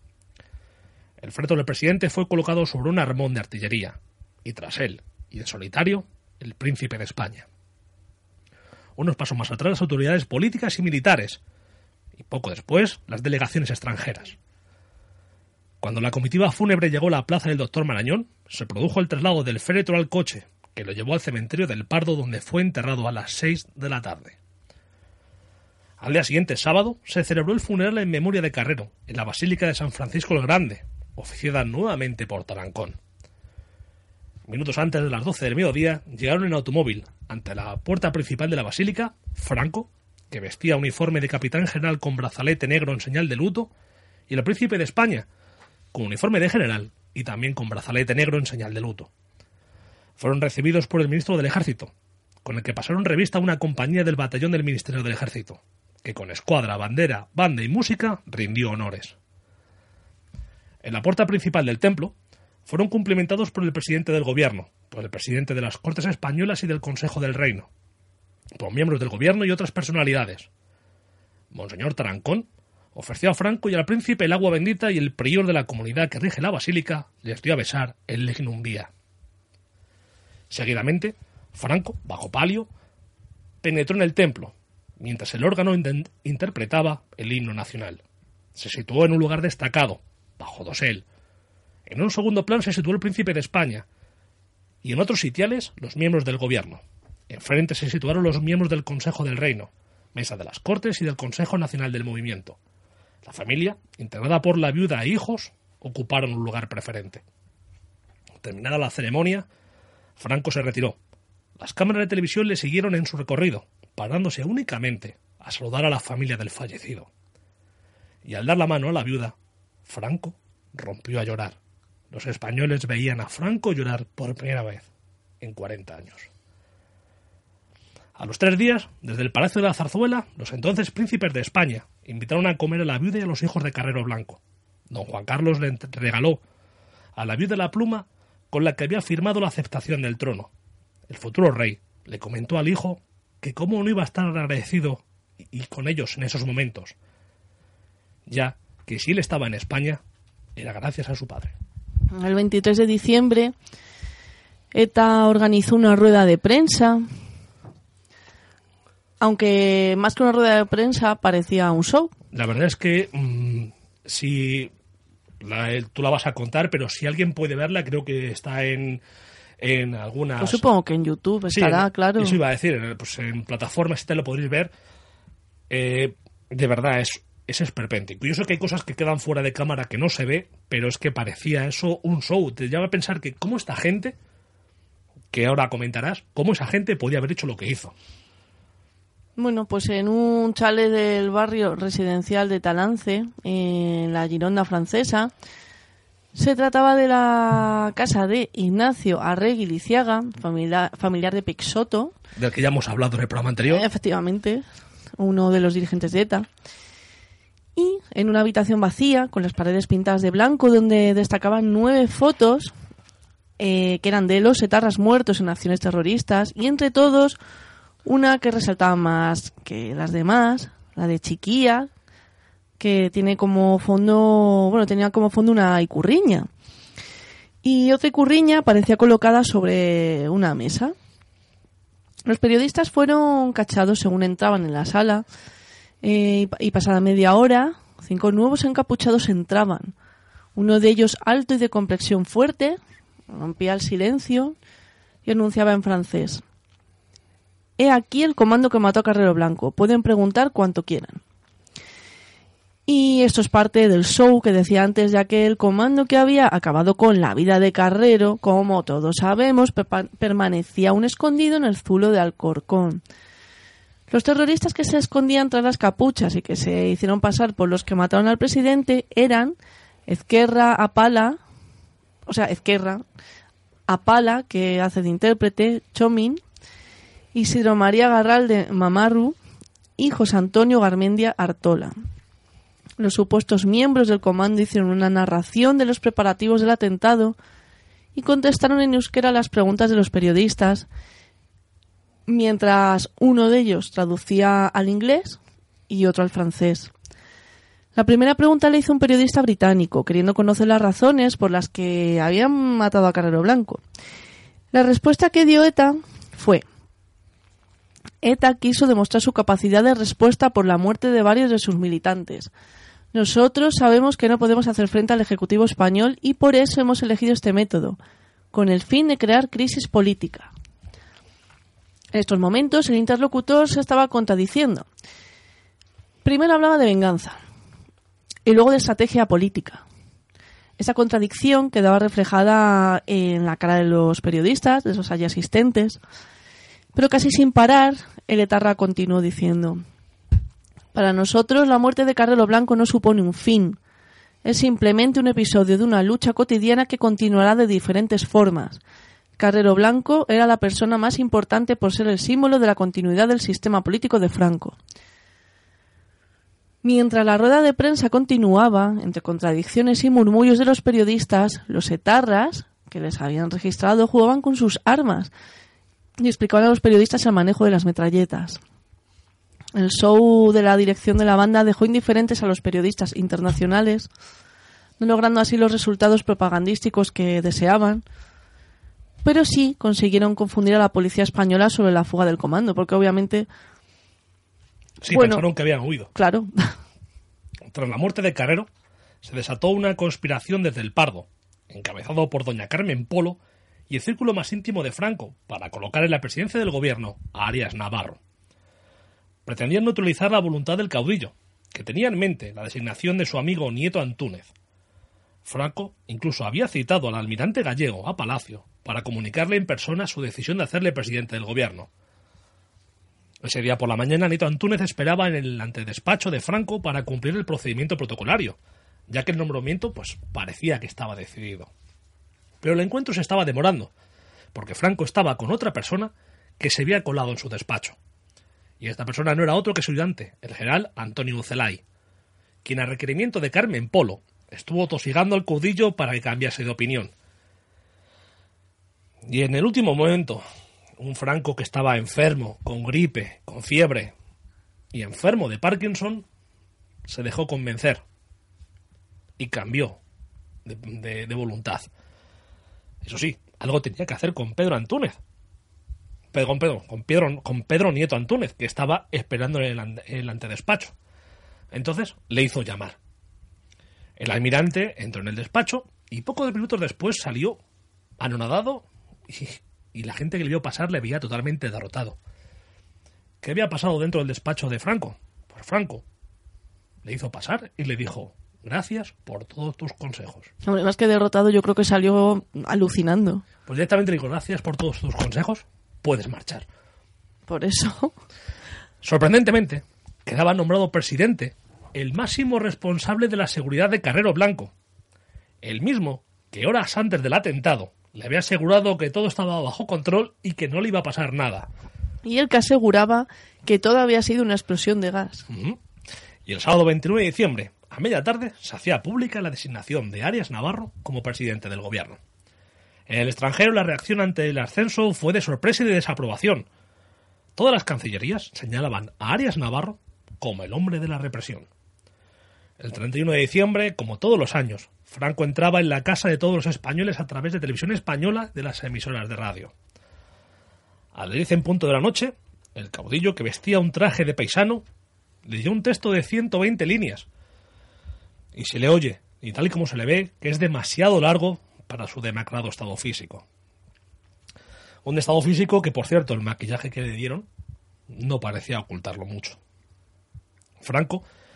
El féretro del presidente fue colocado sobre un armón de artillería, y tras él, y en solitario, el príncipe de España. Unos pasos más atrás las autoridades políticas y militares, y poco después las delegaciones extranjeras. Cuando la comitiva fúnebre llegó a la plaza del Doctor Marañón, se produjo el traslado del féretro al coche, que lo llevó al cementerio del Pardo, donde fue enterrado a las 6 de la tarde. Al día siguiente, sábado, se celebró el funeral en memoria de Carrero, en la Basílica de San Francisco el Grande, oficiada nuevamente por Tarancón. Minutos antes de las 12 del mediodía, llegaron en automóvil, ante la puerta principal de la basílica, Franco, que vestía uniforme de capitán general con brazalete negro en señal de luto, y el príncipe de España, con uniforme de general y también con brazalete negro en señal de luto. Fueron recibidos por el ministro del Ejército, con el que pasaron revista a una compañía del batallón del Ministerio del Ejército, que con escuadra, bandera, banda y música rindió honores. En la puerta principal del templo fueron cumplimentados por el presidente del gobierno, por el presidente de las Cortes Españolas y del Consejo del Reino, por miembros del gobierno y otras personalidades. Monseñor Tarancón ofreció a Franco y al príncipe el agua bendita y el prior de la comunidad que rige la basílica les dio a besar el lignum vía. Seguidamente, Franco, bajo palio, penetró en el templo, mientras el órgano interpretaba el himno nacional. Se situó en un lugar destacado, bajo dosel. En un segundo plano se situó el príncipe de España, y en otros sitiales los miembros del gobierno. Enfrente se situaron los miembros del Consejo del Reino, Mesa de las Cortes y del Consejo Nacional del Movimiento. La familia, integrada por la viuda e hijos, ocuparon un lugar preferente. Terminada la ceremonia, Franco se retiró. Las cámaras de televisión le siguieron en su recorrido, parándose únicamente a saludar a la familia del fallecido. Y al dar la mano a la viuda, Franco rompió a llorar. Los españoles veían a Franco llorar por primera vez en 40 años. A los 3 días, desde el Palacio de la Zarzuela, los entonces príncipes de España invitaron a comer a la viuda y a los hijos de Carrero Blanco. Don Juan Carlos le regaló a la viuda la pluma con la que había firmado la aceptación del trono. El futuro rey le comentó al hijo que cómo no iba a estar agradecido y con ellos en esos momentos, ya que si él estaba en España, era gracias a su padre. El 23 de diciembre, ETA organizó una rueda de prensa, aunque más que una rueda de prensa parecía un show. La verdad es que tú la vas a contar, pero si alguien puede verla, creo que está en algunas... Pues supongo que en YouTube estará, sí, claro. Eso iba a decir, pues en plataformas te lo podréis ver. De verdad, es esperpéntico. Yo sé que hay cosas que quedan fuera de cámara que no se ve, pero es que parecía eso un show. Te lleva a pensar que cómo esta gente, que ahora comentarás, cómo esa gente podía haber hecho lo que hizo. Bueno, pues en un chalet del barrio residencial de Talance, en la Gironda francesa, se trataba de la casa de Ignacio Arregui Liciaga, familiar de Peixoto. Del que ya hemos hablado en el programa anterior. Efectivamente, uno de los dirigentes de ETA. Y en una habitación vacía, con las paredes pintadas de blanco, donde destacaban 9 fotos que eran de los etarras muertos en acciones terroristas, y entre todos una que resaltaba más que las demás, la de Chiquilla, que tiene como fondo, tenía como fondo una icurriña. Y otra icurriña parecía colocada sobre una mesa. Los periodistas fueron cachados según entraban en la sala, y pasada media hora, 5 nuevos encapuchados entraban. Uno de ellos alto y de complexión fuerte, rompía el silencio y anunciaba en francés: «He aquí el comando que mató a Carrero Blanco. Pueden preguntar cuanto quieran». Y esto es parte del show que decía antes, ya que el comando que había acabado con la vida de Carrero, como todos sabemos, permanecía aún escondido en el Zulo de Alcorcón. Los terroristas que se escondían tras las capuchas y que se hicieron pasar por los que mataron al presidente eran Ezquerra Apala, que hace de intérprete, Chomín, Isidro María Garralde Mamarru y José Antonio Garmendia Artola. Los supuestos miembros del comando hicieron una narración de los preparativos del atentado y contestaron en euskera las preguntas de los periodistas, mientras uno de ellos traducía al inglés y otro al francés. La primera pregunta la hizo un periodista británico, queriendo conocer las razones por las que habían matado a Carrero Blanco. La respuesta que dio ETA fue: ETA quiso demostrar su capacidad de respuesta por la muerte de varios de sus militantes. Nosotros sabemos que no podemos hacer frente al Ejecutivo español y por eso hemos elegido este método, con el fin de crear crisis política. En estos momentos el interlocutor se estaba contradiciendo. Primero hablaba de venganza y luego de estrategia política. Esa contradicción quedaba reflejada en la cara de los periodistas, de esos allí asistentes, pero casi sin parar el etarra continuó diciendo: para nosotros la muerte de Carrero Blanco no supone un fin, es simplemente un episodio de una lucha cotidiana que continuará de diferentes formas. Carrero Blanco era la persona más importante por ser el símbolo de la continuidad del sistema político de Franco. Mientras la rueda de prensa continuaba, entre contradicciones y murmullos de los periodistas, los etarras, que les habían registrado, jugaban con sus armas y explicaban a los periodistas el manejo de las metralletas. El show de la dirección de la banda dejó indiferentes a los periodistas internacionales, no logrando así los resultados propagandísticos que deseaban, pero sí consiguieron confundir a la policía española sobre la fuga del comando, porque obviamente... Sí, pensaron que habían huido. Claro. Tras la muerte de Carrero, se desató una conspiración desde el Pardo, encabezado por doña Carmen Polo y el círculo más íntimo de Franco, para colocar en la presidencia del gobierno a Arias Navarro. Pretendían neutralizar la voluntad del caudillo, que tenía en mente la designación de su amigo Nieto Antúnez. Franco incluso había citado al almirante gallego a Palacio para comunicarle en persona su decisión de hacerle presidente del gobierno. Ese día por la mañana Nieto Antúnez esperaba en el antedespacho de Franco para cumplir el procedimiento protocolario, ya que el nombramiento parecía que estaba decidido. Pero el encuentro se estaba demorando, porque Franco estaba con otra persona que se había colado en su despacho. Y esta persona no era otro que su ayudante, el general Antonio Celay, quien a requerimiento de Carmen Polo estuvo tosigando al caudillo para que cambiase de opinión. Y en el último momento, un Franco que estaba enfermo, con gripe, con fiebre y enfermo de Parkinson, se dejó convencer y cambió de voluntad. Eso sí, algo tenía que hacer con Pedro Antúnez. Con Pedro Nieto Antúnez, que estaba esperando en el antedespacho. Entonces le hizo llamar. El almirante entró en el despacho y pocos minutos después salió anonadado y la gente que le vio pasar le veía totalmente derrotado. ¿Qué había pasado dentro del despacho de Franco? Pues Franco le hizo pasar y le dijo: gracias por todos tus consejos. Hombre, más que derrotado, yo creo que salió alucinando. Pues directamente le dijo: gracias por todos tus consejos, puedes marchar. Por eso. Sorprendentemente, quedaba nombrado presidente el máximo responsable de la seguridad de Carrero Blanco, el mismo que horas antes del atentado le había asegurado que todo estaba bajo control y que no le iba a pasar nada. Y el que aseguraba que todo había sido una explosión de gas. Y el sábado 29 de diciembre, a media tarde, se hacía pública la designación de Arias Navarro como presidente del gobierno. En el extranjero, la reacción ante el ascenso fue de sorpresa y de desaprobación. Todas las cancillerías señalaban a Arias Navarro como el hombre de la represión. El 31 de diciembre, como todos los años, Franco entraba en la casa de todos los españoles a través de Televisión Española de las emisoras de radio. A las 10 en punto de la noche, el caudillo, que vestía un traje de paisano, leyó un texto de 120 líneas. Y se le oye, y tal y como se le ve, que es demasiado largo para su demacrado estado físico. Un estado físico que, por cierto, el maquillaje que le dieron no parecía ocultarlo mucho. Franco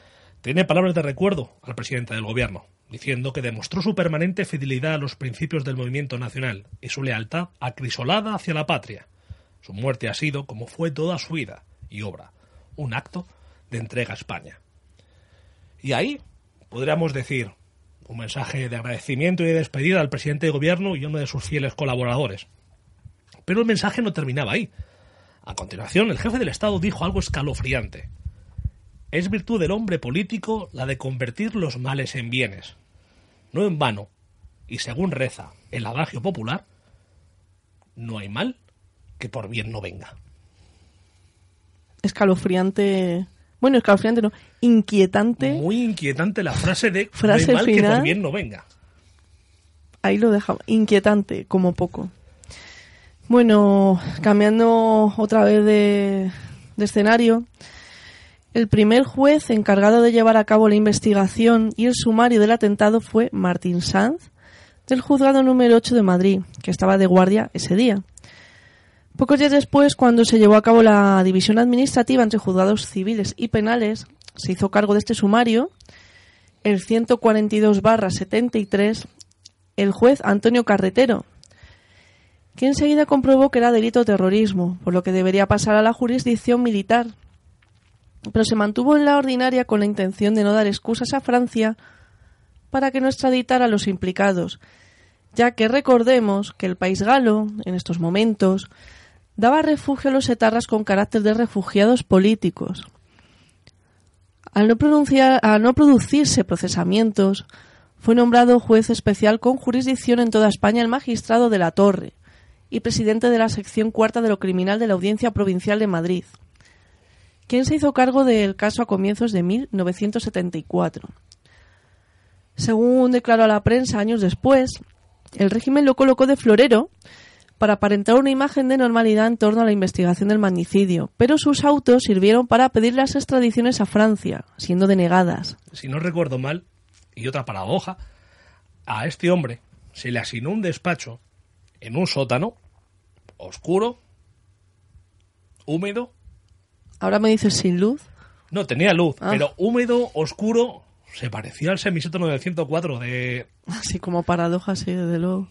Tiene palabras de recuerdo al presidente del gobierno, diciendo que demostró su permanente fidelidad a los principios del movimiento nacional y su lealtad acrisolada hacia la patria. Su muerte ha sido, como fue toda su vida y obra, un acto de entrega a España. Y ahí podríamos decir un mensaje de agradecimiento y de despedida al presidente de gobierno y uno de sus fieles colaboradores. Pero el mensaje no terminaba ahí. A continuación, el jefe del Estado dijo algo escalofriante. Es virtud del hombre político la de convertir los males en bienes. No en vano, y según reza el adagio popular, no hay mal que por bien no venga. Escalofriante. Bueno, escalofriante no. Inquietante. Muy inquietante la frase de frase no hay mal final, que por bien no venga. Ahí lo dejamos. Inquietante, como poco. Bueno, cambiando otra vez de escenario, el primer juez encargado de llevar a cabo la investigación y el sumario del atentado fue Martín Sanz, del juzgado número 8 de Madrid, que estaba de guardia ese día. Pocos días después, cuando se llevó a cabo la división administrativa entre juzgados civiles y penales, se hizo cargo de este sumario el 142/73, el juez Antonio Carretero, que enseguida comprobó que era delito de terrorismo, por lo que debería pasar a la jurisdicción militar. Pero se mantuvo en la ordinaria con la intención de no dar excusas a Francia para que no extraditara a los implicados, ya que recordemos que el país galo, en estos momentos, daba refugio a los etarras con carácter de refugiados políticos. Al no producirse procesamientos, fue nombrado juez especial con jurisdicción en toda España el magistrado de la Torre y presidente de la sección cuarta de lo criminal de la Audiencia Provincial de Madrid, quien se hizo cargo del caso a comienzos de 1974. Según declaró a la prensa años después, el régimen lo colocó de florero para aparentar una imagen de normalidad en torno a la investigación del magnicidio, pero sus autos sirvieron para pedir las extradiciones a Francia, siendo denegadas. Si no recuerdo mal, y otra paradoja, a este hombre se le asignó un despacho en un sótano, oscuro, húmedo. Ahora me dices sin luz. No, tenía luz, pero húmedo, oscuro, se parecía al semisótano del 104 de... Así como paradoja, sí, desde luego.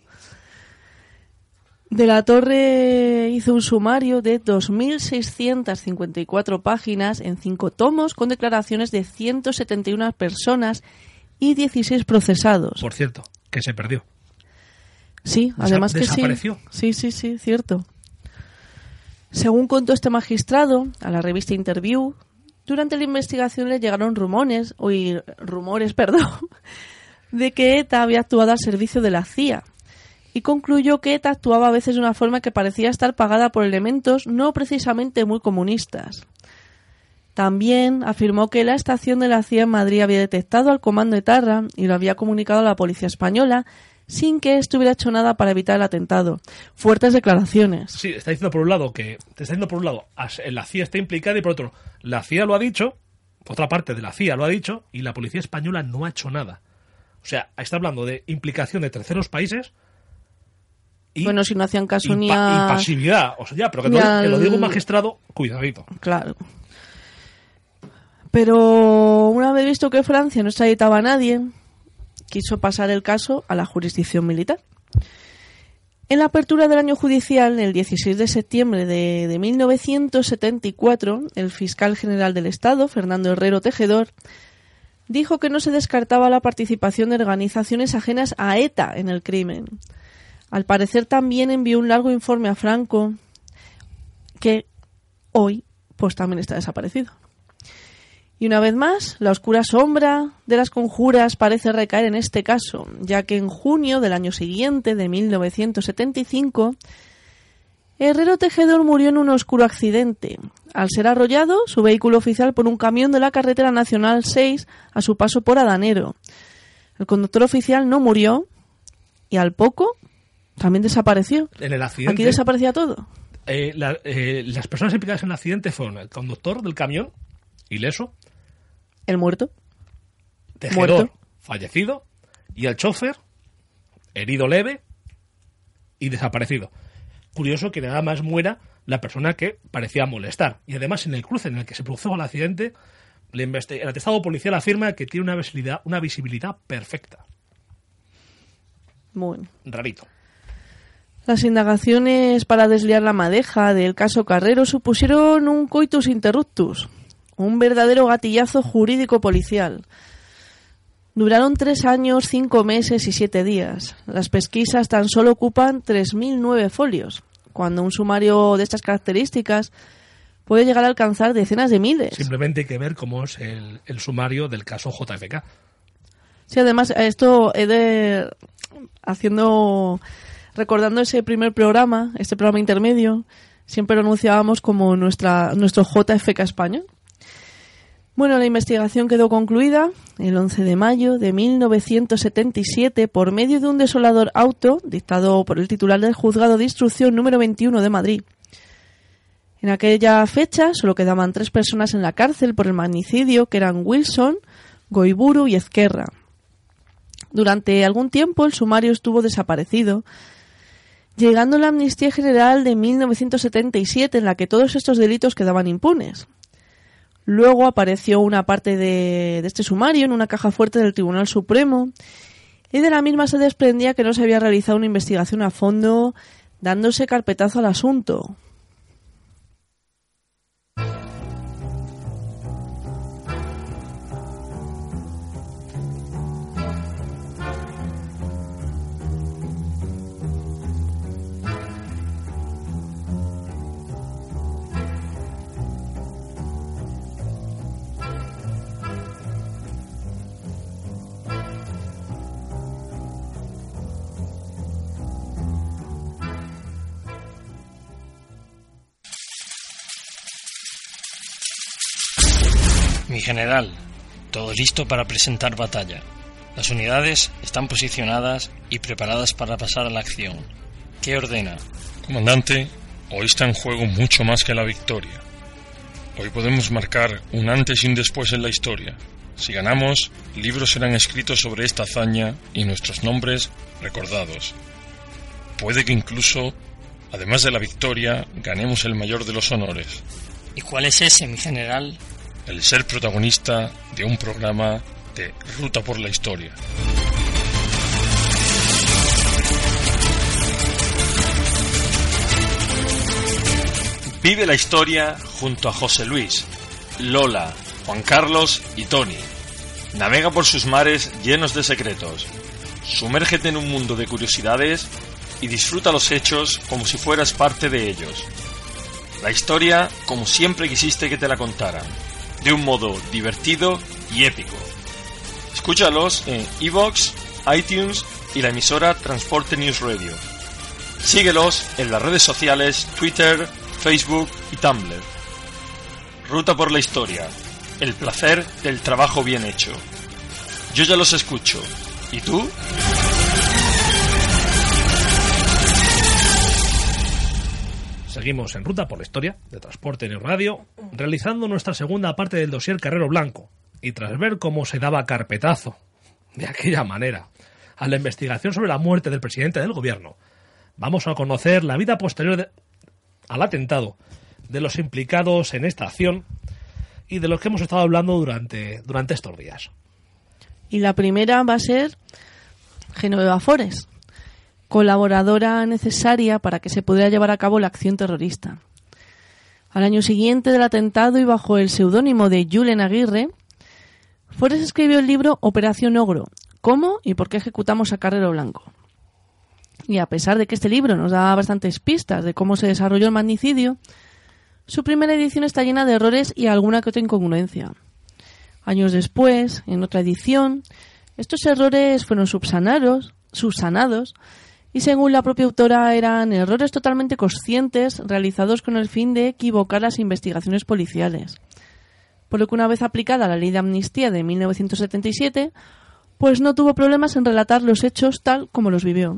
De la Torre hizo un sumario de 2.654 páginas en 5 tomos con declaraciones de 171 personas y 16 procesados. Por cierto, que se perdió. Sí, además que desapareció. Sí, cierto. Según contó este magistrado a la revista Interview, durante la investigación le llegaron rumores, de que ETA había actuado al servicio de la CIA, y concluyó que ETA actuaba a veces de una forma que parecía estar pagada por elementos no precisamente muy comunistas. También afirmó que la estación de la CIA en Madrid había detectado al comando etarra y lo había comunicado a la policía española sin que estuviera hecho nada para evitar el atentado. Fuertes declaraciones. Sí, está diciendo por un lado la CIA está implicada y por otro, la CIA lo ha dicho, otra parte de la CIA lo ha dicho y la policía española no ha hecho nada. O sea, está hablando de implicación de terceros países. Y bueno, si no hacían caso ni a... Y pasividad, o sea, ya, pero que lo diga un magistrado, cuidadito. Claro. Pero una vez visto que Francia no extraditaba a nadie, quiso pasar el caso a la jurisdicción militar. En la apertura del año judicial, el 16 de septiembre de 1974, el fiscal general del Estado, Fernando Herrero Tejedor, dijo que no se descartaba la participación de organizaciones ajenas a ETA en el crimen. Al parecer también envió un largo informe a Franco, que hoy pues también está desaparecido. Y una vez más, la oscura sombra de las conjuras parece recaer en este caso, ya que en junio del año siguiente, de 1975, Herrero Tejedor murió en un oscuro accidente, al ser arrollado su vehículo oficial por un camión de la carretera nacional 6 a su paso por Adanero. El conductor oficial no murió y al poco también desapareció. En el accidente, aquí desaparecía todo. Las personas implicadas en el accidente fueron el conductor del camión, ileso, el muerto, Tejedor, fallecido, y el chofer, herido leve y desaparecido. Curioso que nada más muera la persona que parecía molestar. Y además en el cruce en el que se produjo el accidente El atestado policial afirma que tiene una visibilidad perfecta. Bueno. Rarito. Las indagaciones para desliar la madeja del caso Carrero supusieron un coitus interruptus, un verdadero gatillazo jurídico policial. Duraron 3 años, 5 meses y 7 días. Las pesquisas tan solo ocupan 3.009 folios, cuando un sumario de estas características puede llegar a alcanzar decenas de miles. Simplemente hay que ver cómo es el sumario del caso JFK. Sí, además, esto recordando ese primer programa, este programa intermedio, siempre lo anunciábamos como nuestro JFK español. Bueno, la investigación quedó concluida el 11 de mayo de 1977 por medio de un desolador auto dictado por el titular del Juzgado de Instrucción número 21 de Madrid. En aquella fecha solo quedaban 3 personas en la cárcel por el magnicidio, que eran Wilson, Goiburu y Ezquerra. Durante algún tiempo el sumario estuvo desaparecido, llegando la Amnistía General de 1977 en la que todos estos delitos quedaban impunes. Luego apareció una parte de este sumario en una caja fuerte del Tribunal Supremo y de la misma se desprendía que no se había realizado una investigación a fondo, dándose carpetazo al asunto. Mi general, todo listo para presentar batalla. Las unidades están posicionadas y preparadas para pasar a la acción. ¿Qué ordena? Comandante, hoy está en juego mucho más que la victoria. Hoy podemos marcar un antes y un después en la historia. Si ganamos, libros serán escritos sobre esta hazaña y nuestros nombres recordados. Puede que incluso, además de la victoria, ganemos el mayor de los honores. ¿Y cuál es ese, mi general? El ser protagonista de un programa de Ruta por la Historia. Vive la historia junto a José Luis, Lola, Juan Carlos y Tony. Navega por sus mares llenos de secretos. Sumérgete en un mundo de curiosidades y disfruta los hechos como si fueras parte de ellos. La historia como siempre quisiste que te la contaran, de un modo divertido y épico. Escúchalos en iVoox, iTunes y la emisora Transporte News Radio. Síguelos en las redes sociales Twitter, Facebook y Tumblr. Ruta por la Historia, el placer del trabajo bien hecho. Yo ya los escucho. ¿Y tú? Seguimos en Ruta por la Historia de Transporte News Radio, realizando nuestra segunda parte del dossier Carrero Blanco, y tras ver cómo se daba carpetazo, de aquella manera, a la investigación sobre la muerte del presidente del gobierno, vamos a conocer la vida posterior al atentado, de los implicados en esta acción y de los que hemos estado hablando durante estos días. Y la primera va a ser Genoveva Forés, colaboradora necesaria para que se pudiera llevar a cabo la acción terrorista. Al año siguiente del atentado y bajo el seudónimo de Julen Aguirre, Forés escribió el libro Operación Ogro, ¿cómo y por qué ejecutamos a Carrero Blanco? Y a pesar de que este libro nos da bastantes pistas de cómo se desarrolló el magnicidio, su primera edición está llena de errores y alguna que otra incongruencia. Años después, en otra edición, estos errores fueron subsanados y según la propia autora eran errores totalmente conscientes realizados con el fin de equivocar las investigaciones policiales. Por lo que una vez aplicada la ley de amnistía de 1977, pues no tuvo problemas en relatar los hechos tal como los vivió.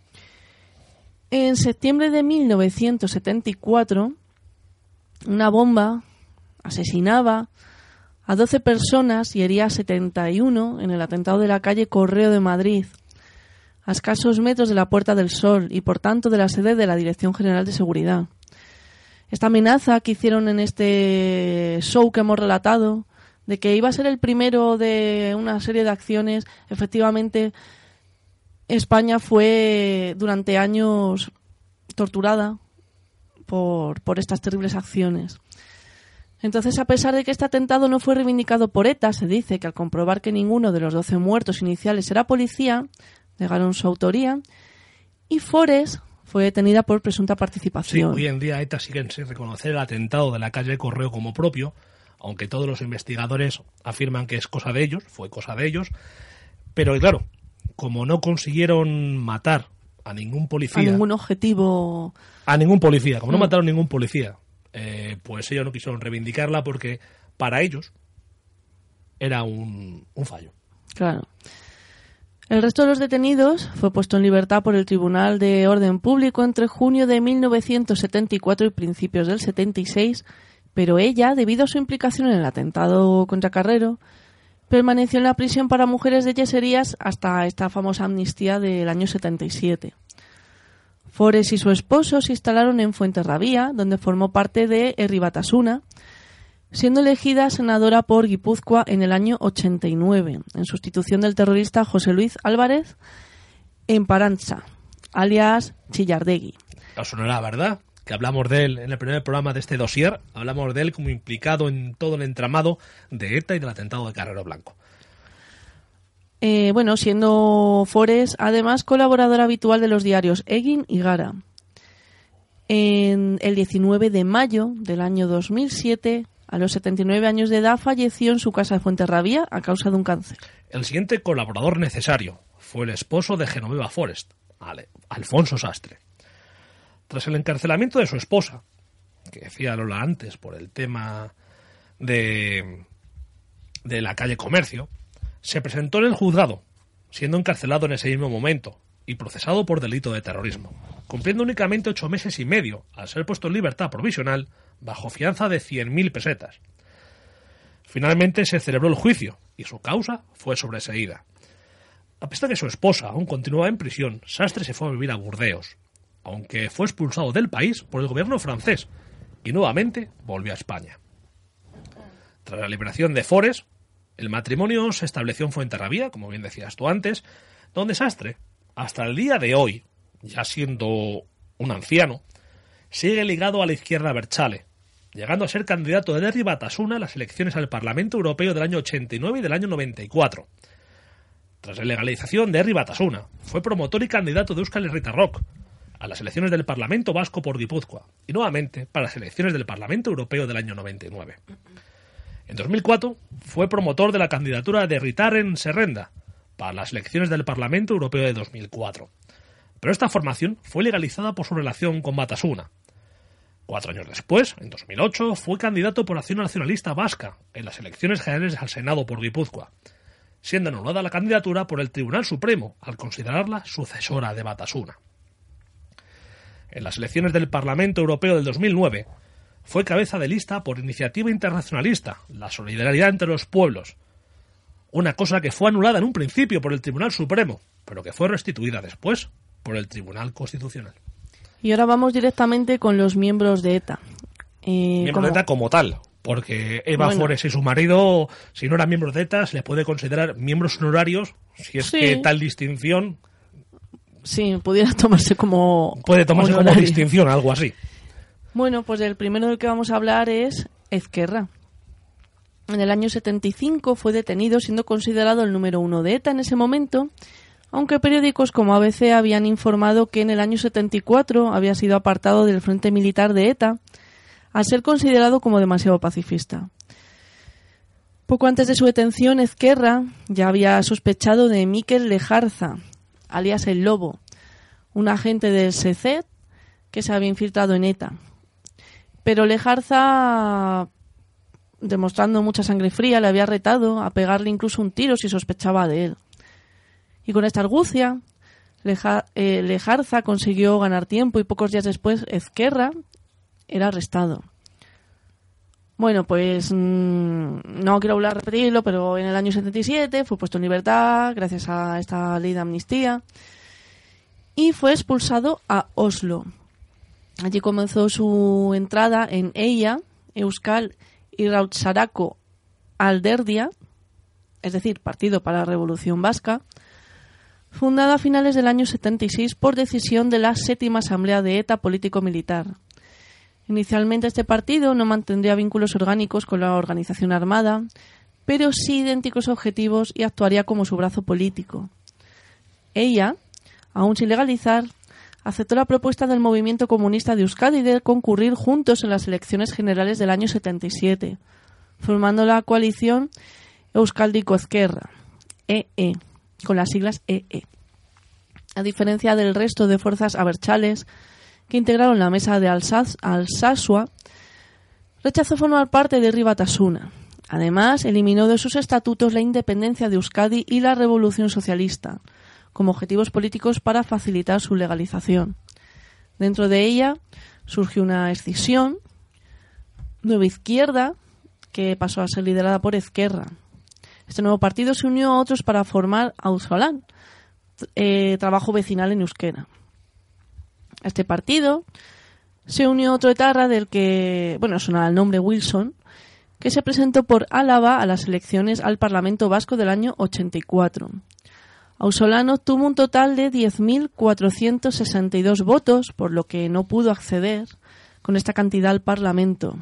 En septiembre de 1974, una bomba asesinaba a 12 personas y hería a 71 en el atentado de la calle Correo de Madrid, a escasos metros de la Puerta del Sol y por tanto de la sede de la Dirección General de Seguridad. Esta amenaza que hicieron en este show que hemos relatado de que iba a ser el primero de una serie de acciones, efectivamente España fue durante años torturada por estas terribles acciones. Entonces, a pesar de que este atentado no fue reivindicado por ETA, se dice que al comprobar que ninguno de los 12 muertos iniciales era policía, negaron su autoría, y Forés fue detenida por presunta participación. Sí, hoy en día ETA sigue sin reconocer el atentado de la calle Correo como propio, aunque todos los investigadores afirman que es cosa de ellos, fue cosa de ellos, pero claro, como no consiguieron matar a ningún policía... A ningún objetivo... A ningún policía, como no mataron a ningún policía, pues ellos no quisieron reivindicarla porque para ellos era un fallo. Claro. El resto de los detenidos fue puesto en libertad por el Tribunal de Orden Público entre junio de 1974 y principios del 76, pero ella, debido a su implicación en el atentado contra Carrero, permaneció en la prisión para mujeres de yeserías hasta esta famosa amnistía del año 77. Forés y su esposo se instalaron en Fuenterrabía, donde formó parte de Herri Batasuna, siendo elegida senadora por Guipúzcoa en el año 89, en sustitución del terrorista José Luis Álvarez Emparanza, alias Chillardegui. Os sonará, ¿verdad? Que hablamos de él en el primer programa de este dossier, hablamos de él como implicado en todo el entramado de ETA y del atentado de Carrero Blanco. Siendo Forés, además, colaborador habitual de los diarios Egin y Gara. En el 19 de mayo del año 2007, a los 79 años de edad, falleció en su casa de Fuenterrabía a causa de un cáncer. El siguiente colaborador necesario fue el esposo de Genoveva Forest, Alfonso Sastre. Tras el encarcelamiento de su esposa, que decía Lola antes por el tema de la calle Comercio, se presentó en el juzgado, siendo encarcelado en ese mismo momento y procesado por delito de terrorismo, cumpliendo únicamente 8 meses y medio al ser puesto en libertad provisional bajo fianza de 100.000 pesetas. Finalmente se celebró el juicio y su causa fue sobreseída. A pesar de que su esposa aún continuaba en prisión, Sastre se fue a vivir a Burdeos, aunque fue expulsado del país por el gobierno francés y nuevamente volvió a España. Tras la liberación de Forés, el matrimonio se estableció en Fuenterrabía, como bien decías tú antes, donde Sastre, hasta el día de hoy, ya siendo un anciano, sigue ligado a la izquierda abertzale, llegando a ser candidato de Herri Batasuna a las elecciones al Parlamento Europeo del año 89 y del año 94. Tras la legalización de Herri Batasuna, fue promotor y candidato de Euskal Herritar Rock a las elecciones del Parlamento Vasco por Guipúzcoa y nuevamente para las elecciones del Parlamento Europeo del año 99. En 2004 fue promotor de la candidatura de Herritarren Zerrenda para las elecciones del Parlamento Europeo de 2004. Pero esta formación fue legalizada por su relación con Batasuna. 4 años después, en 2008, fue candidato por Acción Nacionalista Vasca en las elecciones generales al Senado por Guipúzcoa, siendo anulada la candidatura por el Tribunal Supremo al considerarla sucesora de Batasuna. En las elecciones del Parlamento Europeo del 2009, fue cabeza de lista por Iniciativa Internacionalista, la solidaridad entre los pueblos, una cosa que fue anulada en un principio por el Tribunal Supremo, pero que fue restituida después por el Tribunal Constitucional. Y ahora vamos directamente con los miembros de ETA. Miembros de ETA como tal, porque Eva Forés y su marido, si no eran miembros de ETA, se les puede considerar miembros honorarios, si es que tal distinción... Sí, pudiera tomarse como... Puede tomarse como distinción, algo así. Bueno, pues el primero del que vamos a hablar es Ezquerra. En el año 75 fue detenido, siendo considerado el número 1 de ETA en ese momento, aunque periódicos como ABC habían informado que en el año 74 había sido apartado del frente militar de ETA, al ser considerado como demasiado pacifista. Poco antes de su detención, Ezquerra ya había sospechado de Mikel Lejarza, alias El Lobo, un agente del SECET que se había infiltrado en ETA. Pero Lejarza, demostrando mucha sangre fría, le había retado a pegarle incluso un tiro si sospechaba de él. Y con esta argucia, Lejarza consiguió ganar tiempo y pocos días después Ezquerra era arrestado. Bueno, pues no quiero hablar, repetirlo, pero en el año 77 fue puesto en libertad gracias a esta ley de amnistía y fue expulsado a Oslo. Allí comenzó su entrada en EIA, Euskal Irrautzarako Alderdia, es decir, Partido para la Revolución Vasca, fundada a finales del año 76 por decisión de la 7ª Asamblea de ETA político-militar. Inicialmente este partido no mantendría vínculos orgánicos con la organización armada, pero sí idénticos objetivos y actuaría como su brazo político. Ella, aún sin legalizar, aceptó la propuesta del movimiento comunista de Euskadi de concurrir juntos en las elecciones generales del año 77, formando la coalición Euskaldiko Ezkerra, EE, con las siglas EE. A diferencia del resto de fuerzas abertzales que integraron la mesa de Alsasua, rechazó formar parte de Herri Batasuna. Además, eliminó de sus estatutos la independencia de Euskadi y la revolución socialista, como objetivos políticos para facilitar su legalización. Dentro de ella surgió una escisión, Nueva Izquierda, que pasó a ser liderada por Ezkerra. Este nuevo partido se unió a otros para formar Auzolan, trabajo vecinal en euskera. A este partido se unió otro etarra del que, sonaba el nombre Wilson, que se presentó por Álava a las elecciones al Parlamento Vasco del año 84. Auzolan obtuvo un total de 10.462 votos, por lo que no pudo acceder con esta cantidad al Parlamento.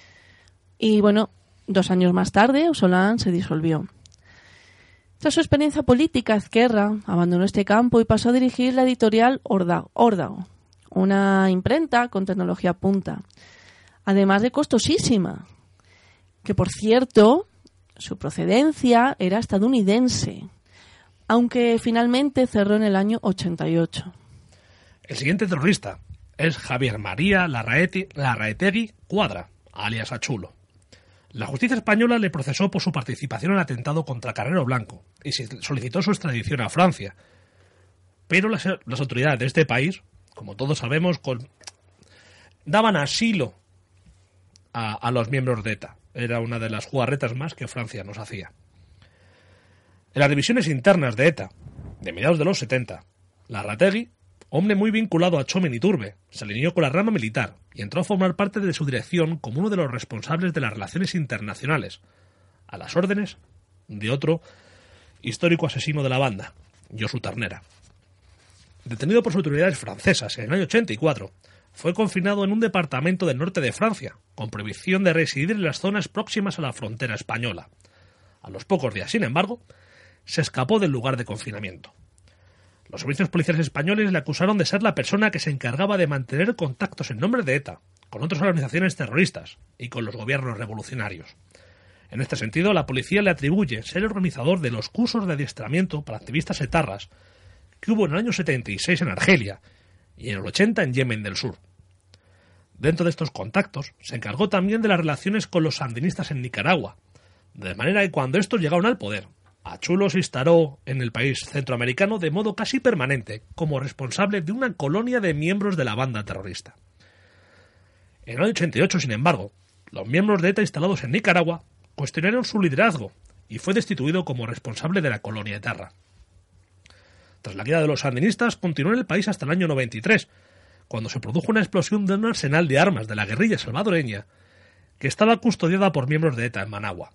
Y 2 años más tarde, Auzolan se disolvió. Tras su experiencia política, Ezkerra abandonó este campo y pasó a dirigir la editorial Órdago, una imprenta con tecnología punta, además de costosísima, que por cierto, su procedencia era estadounidense, aunque finalmente cerró en el año 88. El siguiente terrorista es Javier María Larraetegui Cuadra, alias Achulo. La justicia española le procesó por su participación en el atentado contra Carrero Blanco y solicitó su extradición a Francia. Pero las autoridades de este país, como todos sabemos, daban asilo a los miembros de ETA. Era una de las jugarretas más que Francia nos hacía. En las divisiones internas de ETA, de mediados de los 70, Larrategui, hombre muy vinculado a Txomin Iturbe, se alineó con la rama militar y entró a formar parte de su dirección como uno de los responsables de las relaciones internacionales, a las órdenes de otro histórico asesino de la banda, Josu Ternera. Detenido por sus autoridades francesas en el año 84, fue confinado en un departamento del norte de Francia, con prohibición de residir en las zonas próximas a la frontera española. A los pocos días, sin embargo, se escapó del lugar de confinamiento. Los servicios policiales españoles le acusaron de ser la persona que se encargaba de mantener contactos en nombre de ETA con otras organizaciones terroristas y con los gobiernos revolucionarios. En este sentido, la policía le atribuye ser el organizador de los cursos de adiestramiento para activistas etarras que hubo en el año 76 en Argelia y en el 80 en Yemen del Sur. Dentro de estos contactos, se encargó también de las relaciones con los sandinistas en Nicaragua, de manera que cuando estos llegaron al poder, Achulo se instaló en el país centroamericano de modo casi permanente como responsable de una colonia de miembros de la banda terrorista. En el año 88, sin embargo, los miembros de ETA instalados en Nicaragua cuestionaron su liderazgo y fue destituido como responsable de la colonia etarra. Tras la caída de los sandinistas, continuó en el país hasta el año 93, cuando se produjo una explosión de un arsenal de armas de la guerrilla salvadoreña que estaba custodiada por miembros de ETA en Managua.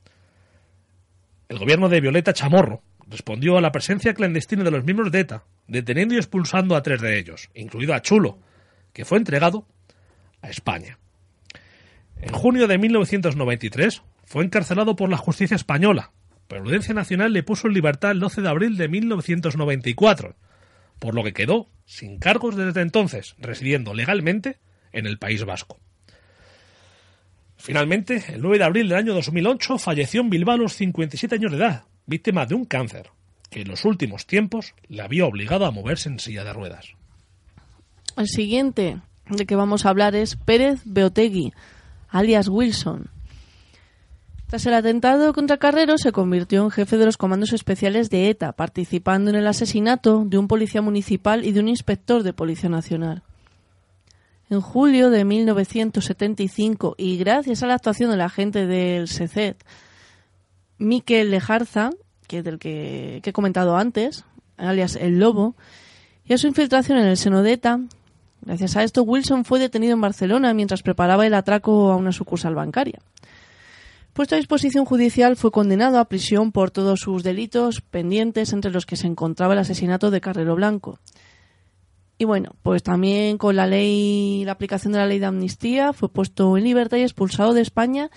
El gobierno de Violeta Chamorro respondió a la presencia clandestina de los miembros de ETA, deteniendo y expulsando a 3 de ellos, incluido a Achulo, que fue entregado a España. En junio de 1993 fue encarcelado por la justicia española, pero la Audiencia Nacional le puso en libertad el 12 de abril de 1994, por lo que quedó sin cargos desde entonces, residiendo legalmente en el País Vasco. Finalmente, el 9 de abril del año 2008 falleció en Bilbao a los 57 años de edad, víctima de un cáncer, que en los últimos tiempos le había obligado a moverse en silla de ruedas. El siguiente de que vamos a hablar es Pérez Beotegui, alias Wilson. Tras el atentado contra Carrero, se convirtió en jefe de los comandos especiales de ETA, participando en el asesinato de un policía municipal y de un inspector de Policía Nacional. En julio de 1975, y gracias a la actuación del agente del SECET, Miquel Lejarza, que es del que he comentado antes, alias El Lobo, y a su infiltración en el seno de ETA, gracias a esto Wilson fue detenido en Barcelona mientras preparaba el atraco a una sucursal bancaria. Puesto a disposición judicial, fue condenado a prisión por todos sus delitos pendientes, entre los que se encontraba el asesinato de Carrero Blanco. Y bueno, pues también con la aplicación de la ley de amnistía, fue puesto en libertad y expulsado de España,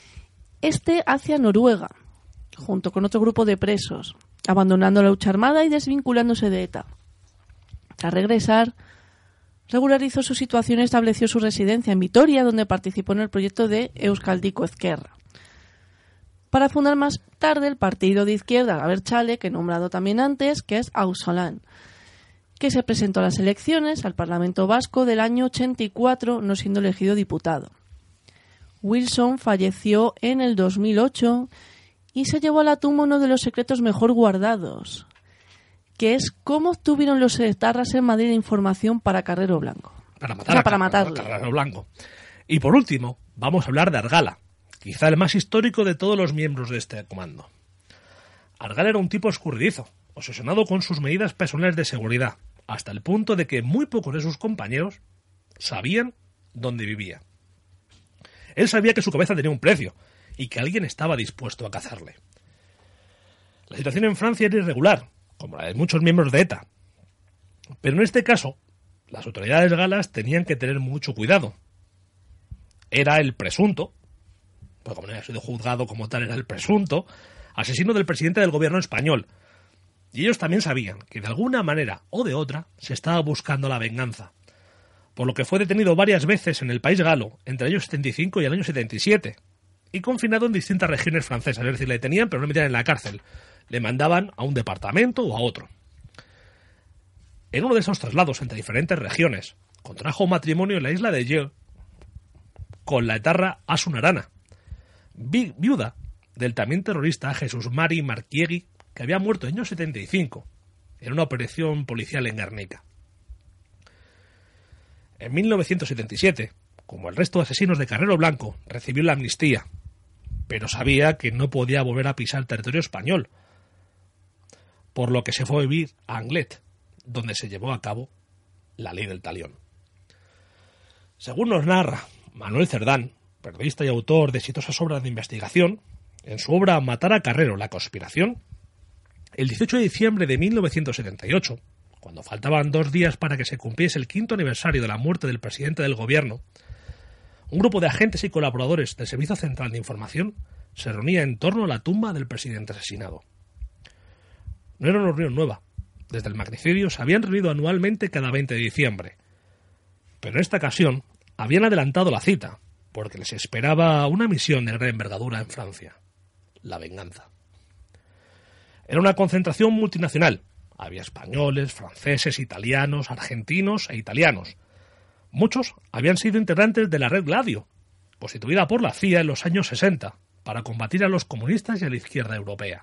hacia Noruega, junto con otro grupo de presos, abandonando la lucha armada y desvinculándose de ETA. Al regresar, regularizó su situación y estableció su residencia en Vitoria, donde participó en el proyecto de Euskaldiko Ezkerra, para fundar más tarde el partido de izquierda Abertzale, que he nombrado también antes, que es Auzolan, que se presentó a las elecciones al Parlamento Vasco del año 84, no siendo elegido diputado. Wilson falleció en el 2008 y se llevó a la tumba uno de los secretos mejor guardados, que es cómo obtuvieron los etarras en Madrid información para Carrero Blanco. Para matarle. Carrero Blanco. Y por último, vamos a hablar de Argala, quizá el más histórico de todos los miembros de este comando. Argala era un tipo escurridizo, obsesionado con sus medidas personales de seguridad, hasta el punto de que muy pocos de sus compañeros sabían dónde vivía. Él sabía que su cabeza tenía un precio y que alguien estaba dispuesto a cazarle. La situación en Francia era irregular, como la de muchos miembros de ETA. Pero en este caso, las autoridades galas tenían que tener mucho cuidado. Era el presunto, pues como no había sido juzgado como tal, era el presunto asesino del presidente del gobierno español. Y ellos también sabían que de alguna manera o de otra se estaba buscando la venganza, por lo que fue detenido varias veces en el país galo, entre el año 75 y el año 77, y confinado en distintas regiones francesas. Es decir, le detenían pero no le metían en la cárcel, le mandaban a un departamento o a otro. En uno de esos traslados entre diferentes regiones, contrajo matrimonio en la isla de Yeo con la etarra Asun Arana, viuda del también terrorista Jesús Mari Marquiegui, que había muerto en el año 75 en una operación policial en Guernica. En 1977, como el resto de asesinos de Carrero Blanco, recibió la amnistía, pero sabía que no podía volver a pisar territorio español, por lo que se fue a vivir a Anglet, donde se llevó a cabo la ley del talión. Según nos narra Manuel Cerdán, periodista y autor de exitosas obras de investigación, en su obra Matar a Carrero, la conspiración, el 18 de diciembre de 1978, cuando faltaban 2 días para que se cumpliese el 5º aniversario de la muerte del presidente del gobierno, un grupo de agentes y colaboradores del Servicio Central de Información se reunía en torno a la tumba del presidente asesinado. No era una reunión nueva. Desde el magnicidio se habían reunido anualmente cada 20 de diciembre. Pero en esta ocasión habían adelantado la cita, porque les esperaba una misión de gran envergadura en Francia: la venganza. Era una concentración multinacional. Había españoles, franceses, italianos, argentinos e italianos. Muchos habían sido integrantes de la Red Gladio, constituida por la CIA en los años 60, para combatir a los comunistas y a la izquierda europea.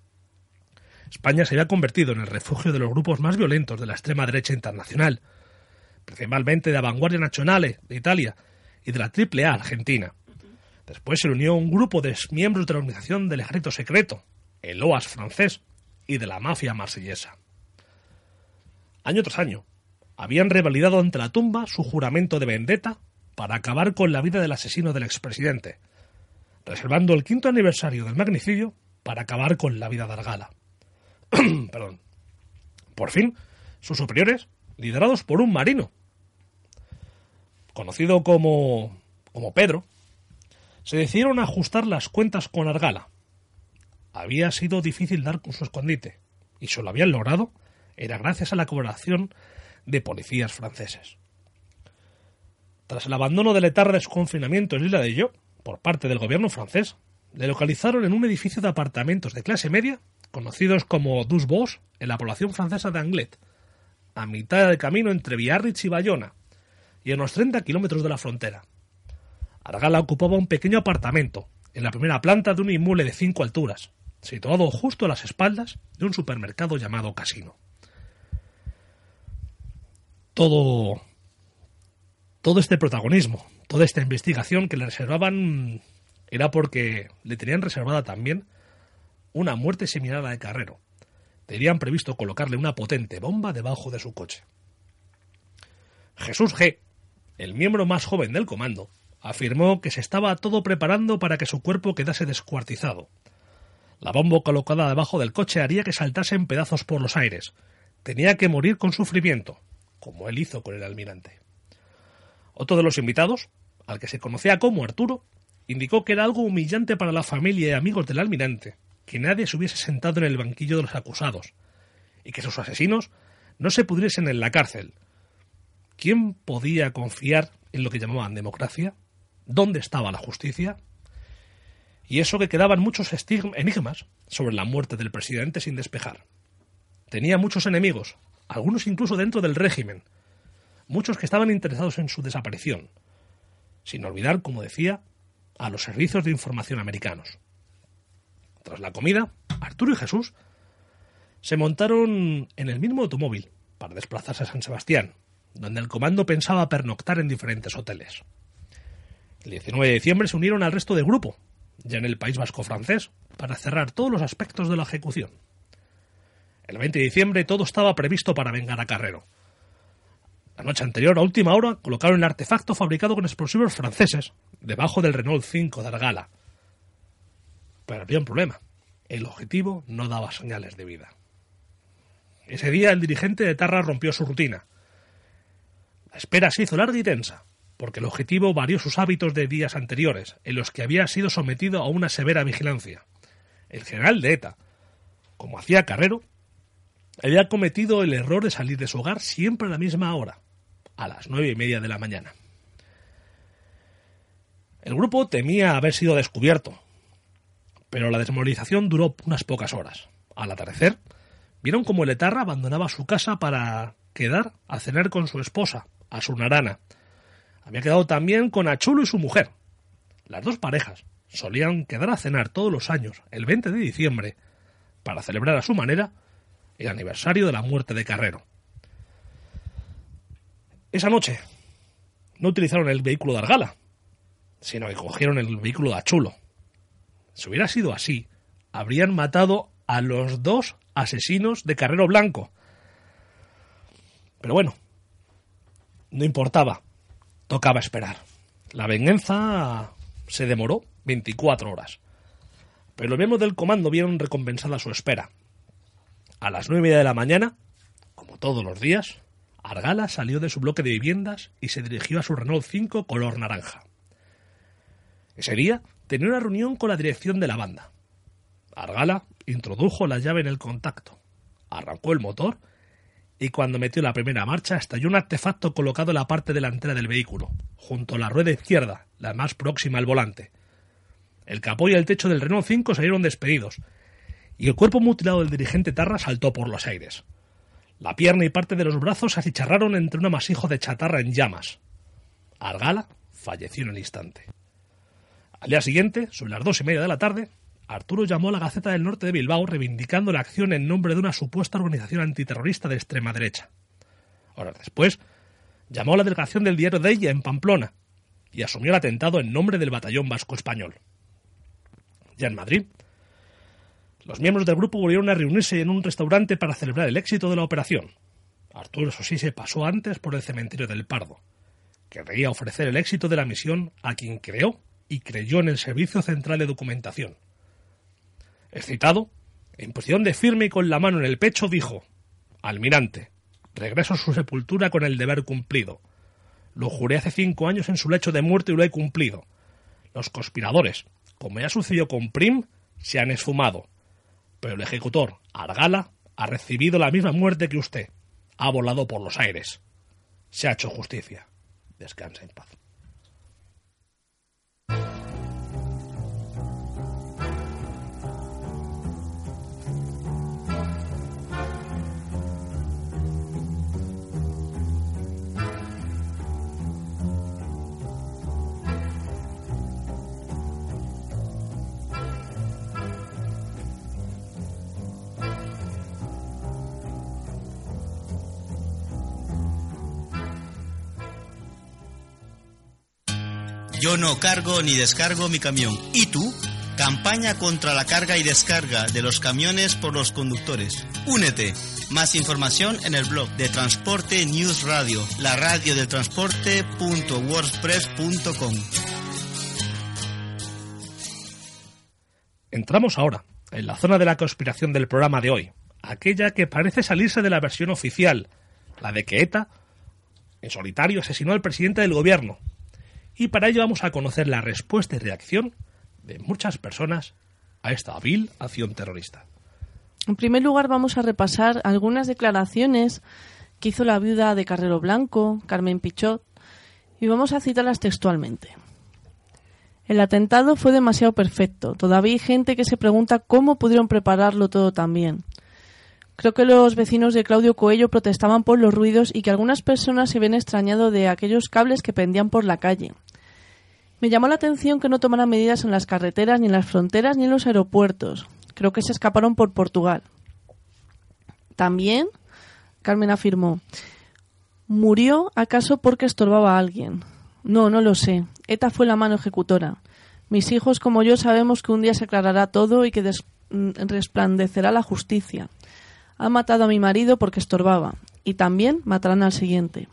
España se había convertido en el refugio de los grupos más violentos de la extrema derecha internacional, principalmente de la Vanguardia Nazionale de Italia y de la AAA Argentina. Después se unió un grupo de miembros de la organización del ejército secreto, el OAS francés, y de la mafia marsellesa. Año tras año, habían revalidado ante la tumba su juramento de vendetta para acabar con la vida del asesino del expresidente, reservando el 5º aniversario del magnicidio para acabar con la vida de Argala. Perdón. Por fin, sus superiores, liderados por un marino, conocido como Pedro, se decidieron a ajustar las cuentas con Argala. Había sido difícil dar con su escondite, y si lo habían logrado, era gracias a la colaboración de policías franceses. Tras el abandono de la etarra de su confinamiento en la isla de Yeo, por parte del gobierno francés, le localizaron en un edificio de apartamentos de clase media, conocidos como Deux Bosses, en la población francesa de Anglet, a mitad del camino entre Biarritz y Bayona, y a unos 30 kilómetros de la frontera. Argala ocupaba un pequeño apartamento en la primera planta de un inmueble de 5 alturas, situado justo a las espaldas de un supermercado llamado Casino. Todo este protagonismo, toda esta investigación que le reservaban era porque le tenían reservada también una muerte similar a la de Carrero. Tenían previsto colocarle una potente bomba debajo de su coche. Jesús G., el miembro más joven del comando, afirmó que se estaba todo preparando para que su cuerpo quedase descuartizado. La bomba colocada debajo del coche haría que saltase en pedazos por los aires. Tenía que morir con sufrimiento, como él hizo con el almirante. Otro de los invitados, al que se conocía como Arturo, indicó que era algo humillante para la familia y amigos del almirante que nadie se hubiese sentado en el banquillo de los acusados y que sus asesinos no se pudriesen en la cárcel. ¿Quién podía confiar en lo que llamaban democracia? ¿Dónde estaba la justicia? Y eso que quedaban muchos enigmas sobre la muerte del presidente sin despejar. Tenía muchos enemigos, algunos incluso dentro del régimen, muchos que estaban interesados en su desaparición, sin olvidar, como decía, a los servicios de información americanos. Tras la comida, Arturo y Jesús se montaron en el mismo automóvil para desplazarse a San Sebastián, donde el comando pensaba pernoctar en diferentes hoteles. El 19 de diciembre se unieron al resto del grupo, ya en el País Vasco francés, para cerrar todos los aspectos de la ejecución. El 20 de diciembre todo estaba previsto para vengar a Carrero. La noche anterior, a última hora, colocaron el artefacto fabricado con explosivos franceses debajo del Renault 5 de Argala. Pero había un problema. El objetivo no daba señales de vida. Ese día el dirigente de Etarra rompió su rutina. La espera se hizo larga y tensa, porque el objetivo varió sus hábitos de días anteriores, en los que había sido sometido a una severa vigilancia. El general de ETA, como hacía Carrero, había cometido el error de salir de su hogar siempre a la misma hora, a las 9:30 de la mañana. El grupo temía haber sido descubierto, pero la desmovilización duró unas pocas horas. Al atardecer, vieron como el etarra abandonaba su casa para quedar a cenar con su esposa, Asunarana. Había quedado también con Achulo y su mujer. Las dos parejas solían quedar a cenar todos los años, el 20 de diciembre, para celebrar a su manera el aniversario de la muerte de Carrero. Esa noche no utilizaron el vehículo de Argala, sino que cogieron el vehículo de Achulo. Si hubiera sido así, habrían matado a los dos asesinos de Carrero Blanco. Pero bueno, no importaba, tocaba esperar. La venganza se demoró 24 horas, pero los miembros del comando vieron recompensada su espera. A las 9:30 de la mañana, como todos los días, Argala salió de su bloque de viviendas y se dirigió a su Renault 5 color naranja. Ese día tenía una reunión con la dirección de la banda. Argala introdujo la llave en el contacto, arrancó el motor y cuando metió la primera marcha estalló un artefacto colocado en la parte delantera del vehículo, junto a la rueda izquierda, la más próxima al volante. El capó y el techo del Renault 5 salieron despedidos y el cuerpo mutilado del dirigente Tarra saltó por los aires. La pierna y parte de los brazos se achicharraron entre un amasijo de chatarra en llamas. Argala falleció en el instante. Al día siguiente, sobre las 2:30 de la tarde, Arturo llamó a la Gaceta del Norte de Bilbao reivindicando la acción en nombre de una supuesta organización antiterrorista de extrema derecha. Horas después, llamó a la delegación del diario Deia en Pamplona y asumió el atentado en nombre del Batallón Vasco Español. Ya en Madrid, los miembros del grupo volvieron a reunirse en un restaurante para celebrar el éxito de la operación. Arturo, eso sí, se pasó antes por el cementerio del Pardo. Querría ofrecer el éxito de la misión a quien creó y creyó en el Servicio Central de Documentación. Excitado, en posición de firme y con la mano en el pecho, dijo: «Almirante, regreso a su sepultura con el deber cumplido. Lo juré hace 5 años en su lecho de muerte y lo he cumplido. Los conspiradores, como ya sucedió con Prim, se han esfumado. Pero el ejecutor, Argala, ha recibido la misma muerte que usted. Ha volado por los aires. Se ha hecho justicia. Descansa en paz». Yo no cargo ni descargo mi camión. ¿Y tú? Campaña contra la carga y descarga de los camiones por los conductores. Únete. Más información en el blog de Transporte News Radio, la radio del transporte.wordpress.com. Entramos ahora en la zona de la conspiración del programa de hoy, aquella que parece salirse de la versión oficial, la de que ETA, en solitario, asesinó al presidente del gobierno. Y para ello vamos a conocer la respuesta y reacción de muchas personas a esta vil acción terrorista. En primer lugar, vamos a repasar algunas declaraciones que hizo la viuda de Carrero Blanco, Carmen Pichot, y vamos a citarlas textualmente. El atentado fue demasiado perfecto. Todavía hay gente que se pregunta cómo pudieron prepararlo todo tan bien. Creo que los vecinos de Claudio Coello protestaban por los ruidos y que algunas personas se habían extrañado de aquellos cables que pendían por la calle. Me llamó la atención que no tomaran medidas en las carreteras, ni en las fronteras, ni en los aeropuertos. Creo que se escaparon por Portugal. También, Carmen afirmó, ¿murió acaso porque estorbaba a alguien? No, no lo sé. ETA fue la mano ejecutora. Mis hijos como yo sabemos que un día se aclarará todo y que resplandecerá la justicia. Han matado a mi marido porque estorbaba. Y también matarán al siguiente.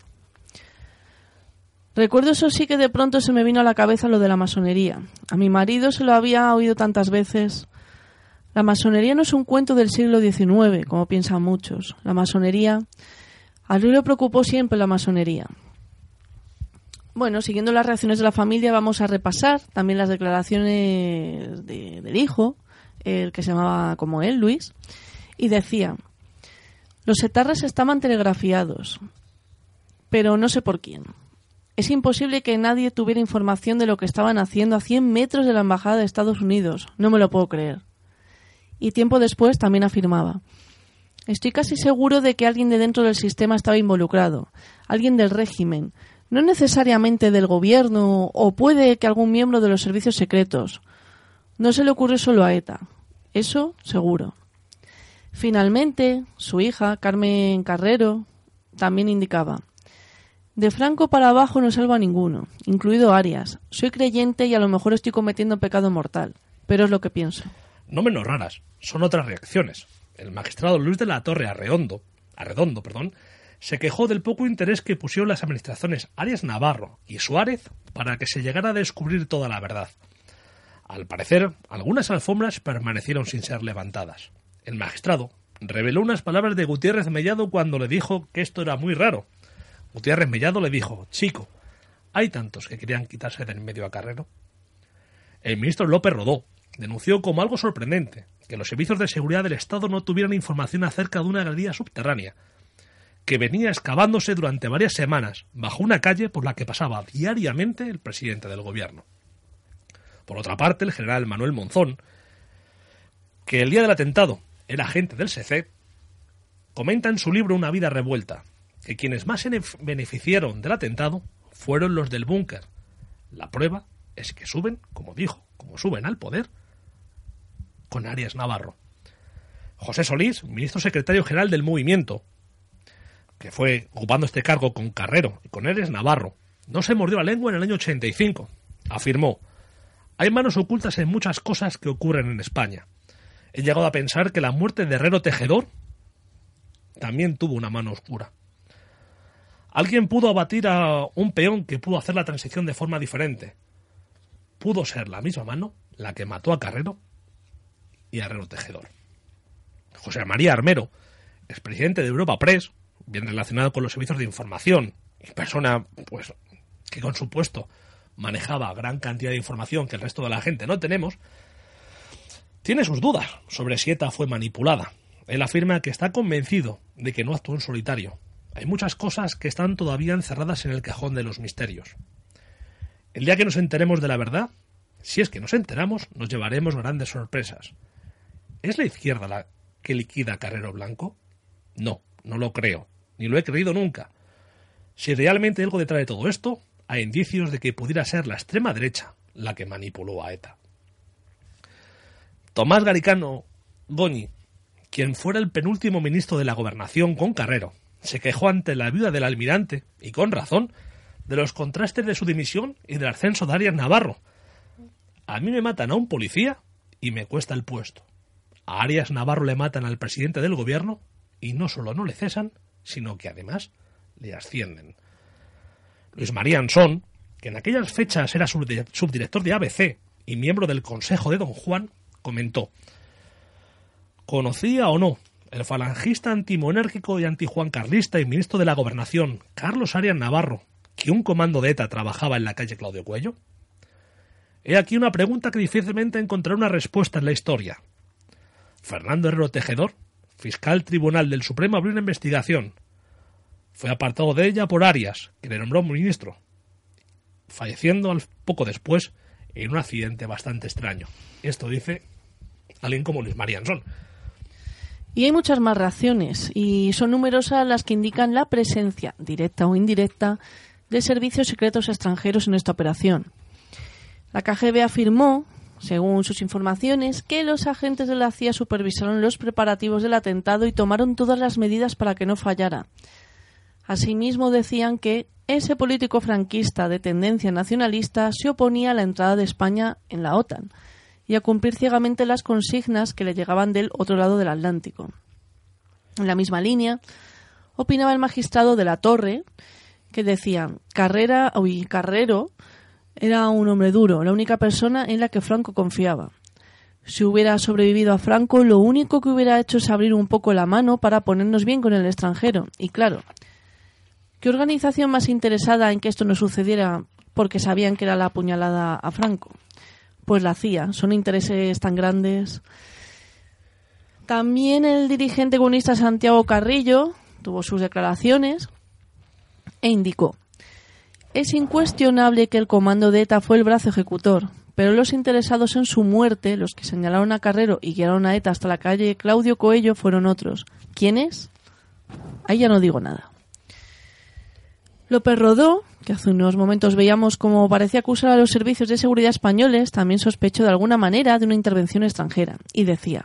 Recuerdo eso sí que de pronto se me vino a la cabeza lo de la masonería. A mi marido se lo había oído tantas veces. La masonería no es un cuento del siglo XIX, como piensan muchos. La masonería... A Luis le preocupó siempre la masonería. Bueno, siguiendo las reacciones de la familia, vamos a repasar también las declaraciones del hijo, el que se llamaba como él, Luis, y decía: los etarras estaban telegrafiados, pero no sé por quién. Es imposible que nadie tuviera información de lo que estaban haciendo a 100 metros de la embajada de Estados Unidos. No me lo puedo creer. Y tiempo después también afirmaba: estoy casi seguro de que alguien de dentro del sistema estaba involucrado, alguien del régimen, no necesariamente del gobierno, o puede que algún miembro de los servicios secretos. No se le ocurrió solo a ETA. Eso seguro. Finalmente, su hija, Carmen Carrero, también indicaba: de Franco para abajo no salvo a ninguno, incluido Arias. Soy creyente y a lo mejor estoy cometiendo pecado mortal, pero es lo que pienso. No menos raras, son otras reacciones. El magistrado Luis de la Torre Arredondo, se quejó del poco interés que pusieron las administraciones Arias Navarro y Suárez para que se llegara a descubrir toda la verdad. Al parecer, algunas alfombras permanecieron sin ser levantadas. El magistrado reveló unas palabras de Gutiérrez Mellado cuando le dijo que esto era muy raro. Gutiérrez Mellado le dijo: chico, ¿hay tantos que querían quitarse del medio a Carrero? El ministro López Rodó denunció como algo sorprendente que los servicios de seguridad del Estado no tuvieran información acerca de una galería subterránea que venía excavándose durante varias semanas bajo una calle por la que pasaba diariamente el presidente del gobierno. Por otra parte, el general Manuel Monzón, que el día del atentado era agente del SECET, comenta en su libro Una vida revuelta que quienes más se beneficiaron del atentado fueron los del búnker. La prueba es que suben, como dijo, como suben al poder con Arias Navarro. José Solís, ministro secretario general del movimiento, que fue ocupando este cargo con Carrero y con Arias Navarro, no se mordió la lengua en el año 85. Afirmó: hay manos ocultas en muchas cosas que ocurren en España. He llegado a pensar que la muerte de Herrero Tejedor también tuvo una mano oscura. Alguien pudo abatir a un peón que pudo hacer la transición de forma diferente. Pudo ser la misma mano la que mató a Carrero y a Herrero Tejedor. José María Armero, expresidente de Europa Press, bien relacionado con los servicios de información, y persona pues que con su puesto manejaba gran cantidad de información que el resto de la gente no tenemos, tiene sus dudas sobre si ETA fue manipulada. Él afirma que está convencido de que no actuó en solitario. Hay muchas cosas que están todavía encerradas en el cajón de los misterios. El día que nos enteremos de la verdad, si es que nos enteramos, nos llevaremos grandes sorpresas. ¿Es la izquierda la que liquida a Carrero Blanco? No, no lo creo, ni lo he creído nunca. Si realmente hay algo detrás de todo esto, hay indicios de que pudiera ser la extrema derecha la que manipuló a ETA. Tomás Garicano Goñi, quien fuera el penúltimo ministro de la Gobernación con Carrero, se quejó ante la viuda del almirante, y con razón, de los contrastes de su dimisión y del ascenso de Arias Navarro. A mí me matan a un policía y me cuesta el puesto. A Arias Navarro le matan al presidente del gobierno y no solo no le cesan, sino que además le ascienden. Luis María Ansón, que en aquellas fechas era subdirector de ABC y miembro del Consejo de Don Juan, comentó: ¿conocía o no el falangista antimonárquico y antijuancarlista y ministro de la Gobernación, Carlos Arias Navarro, que un comando de ETA trabajaba en la calle Claudio Coello? He aquí una pregunta que difícilmente encontrará una respuesta en la historia. Fernando Herrero Tejedor, fiscal tribunal del Supremo, abrió una investigación. Fue apartado de ella por Arias, que le nombró ministro, falleciendo poco después en un accidente bastante extraño. Esto dice alguien como Luis María Ansón. Y hay muchas más reacciones, y son numerosas las que indican la presencia, directa o indirecta, de servicios secretos extranjeros en esta operación. La KGB afirmó, según sus informaciones, que los agentes de la CIA supervisaron los preparativos del atentado y tomaron todas las medidas para que no fallara. Asimismo, decían que ese político franquista de tendencia nacionalista se oponía a la entrada de España en la OTAN y a cumplir ciegamente las consignas que le llegaban del otro lado del Atlántico. En la misma línea, opinaba el magistrado de la Torre, que decía: Carrero era un hombre duro, la única persona en la que Franco confiaba. Si hubiera sobrevivido a Franco, lo único que hubiera hecho es abrir un poco la mano para ponernos bien con el extranjero. Y claro, ¿qué organización más interesada en que esto no sucediera porque sabían que era la apuñalada a Franco? Pues la CIA. Son intereses tan grandes. También el dirigente comunista Santiago Carrillo tuvo sus declaraciones e indicó: es incuestionable que el comando de ETA fue el brazo ejecutor, pero los interesados en su muerte, los que señalaron a Carrero y guiaron a ETA hasta la calle Claudio Coello, fueron otros. ¿Quiénes? Ahí ya no digo nada. López Rodó, que hace unos momentos veíamos cómo parecía acusar a los servicios de seguridad españoles, también sospechó de alguna manera de una intervención extranjera, y decía: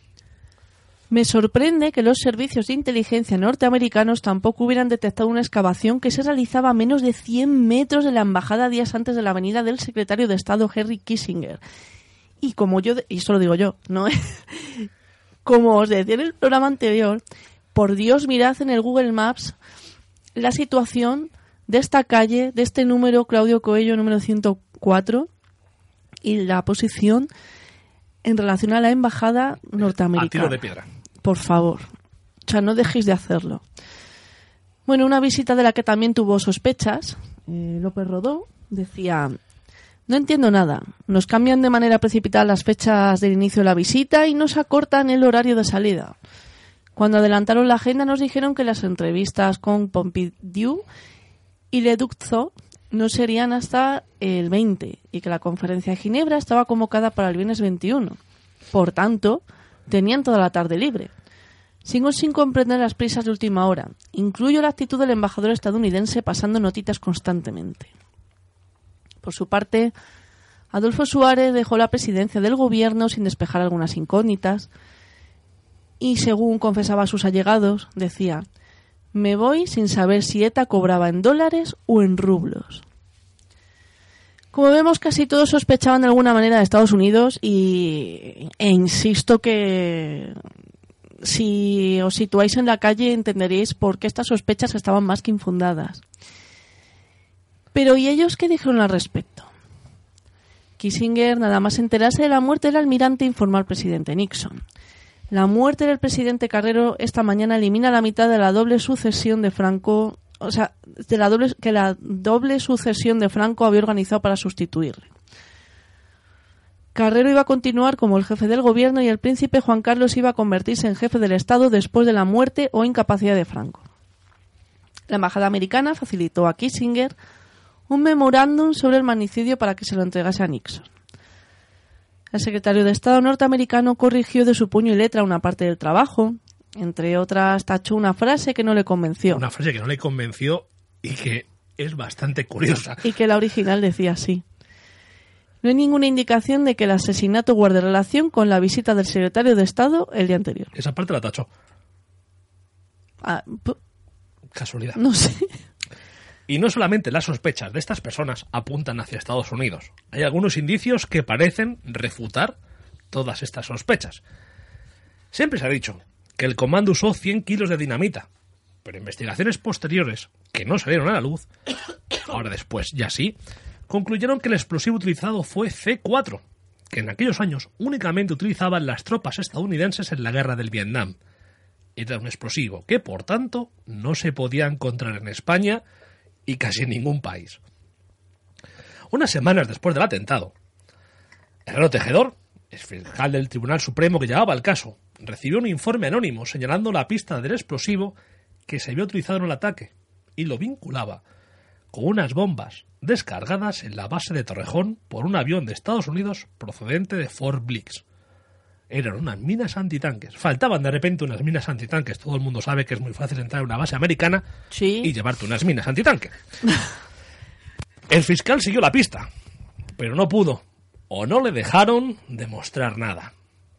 me sorprende que los servicios de inteligencia norteamericanos tampoco hubieran detectado una excavación que se realizaba a menos de 100 metros de la embajada días antes de la venida del secretario de Estado Henry Kissinger. Y como yo, y esto lo digo yo, ¿no? Como os decía en el programa anterior, por Dios, mirad en el Google Maps la situación de esta calle, de este número Claudio Coello, número 104, y la posición en relación a la embajada norteamericana. A tiro de piedra. Por favor. O sea, no dejéis de hacerlo. Bueno, una visita de la que también tuvo sospechas, López Rodó decía: no entiendo nada. Nos cambian de manera precipitada las fechas del inicio de la visita y nos acortan el horario de salida. Cuando adelantaron la agenda nos dijeron que las entrevistas con Pompidou y Leduczo no serían hasta el 20 y que la conferencia de Ginebra estaba convocada para el viernes 21. Por tanto, tenían toda la tarde libre. Sigo sin comprender las prisas de última hora. Incluyo la actitud del embajador estadounidense pasando notitas constantemente. Por su parte, Adolfo Suárez dejó la presidencia del gobierno sin despejar algunas incógnitas y, según confesaba a sus allegados, decía: me voy sin saber si ETA cobraba en dólares o en rublos. Como vemos, casi todos sospechaban de alguna manera de Estados Unidos e insisto que si os situáis en la calle entenderéis por qué estas sospechas estaban más que infundadas. Pero ¿y ellos qué dijeron al respecto? Kissinger, nada más enterarse de la muerte del almirante, informó al presidente Nixon: la muerte del presidente Carrero esta mañana elimina la mitad de la doble sucesión de Franco, o sea, de la doble sucesión de Franco había organizado para sustituirle. Carrero iba a continuar como el jefe del gobierno y el príncipe Juan Carlos iba a convertirse en jefe del Estado después de la muerte o incapacidad de Franco. La embajada americana facilitó a Kissinger un memorándum sobre el magnicidio para que se lo entregase a Nixon. El secretario de Estado norteamericano corrigió de su puño y letra una parte del trabajo. Entre otras, tachó una frase que no le convenció. Una frase que no le convenció y que es bastante curiosa. Y que la original decía así: no hay ninguna indicación de que el asesinato guarde relación con la visita del secretario de Estado el día anterior. Esa parte la tachó. Casualidad. No sé. Y no solamente las sospechas de estas personas apuntan hacia Estados Unidos. Hay algunos indicios que parecen refutar todas estas sospechas. Siempre se ha dicho que el comando usó 100 kilos de dinamita, pero investigaciones posteriores, que no salieron a la luz, ahora después ya sí, concluyeron que el explosivo utilizado fue C4, que en aquellos años únicamente utilizaban las tropas estadounidenses en la guerra del Vietnam. Era un explosivo que, por tanto, no se podía encontrar en España y casi en ningún país. Unas semanas después del atentado, Herrero Tejedor, el fiscal del Tribunal Supremo que llevaba el caso, recibió un informe anónimo señalando la pista del explosivo que se había utilizado en el ataque y lo vinculaba con unas bombas descargadas en la base de Torrejón por un avión de Estados Unidos procedente de Fort Bliss. Eran unas minas antitanques. Faltaban de repente unas minas antitanques. Todo el mundo sabe que es muy fácil entrar en una base americana y llevarte unas minas antitanque. El fiscal siguió la pista, pero no pudo, o no le dejaron demostrar nada.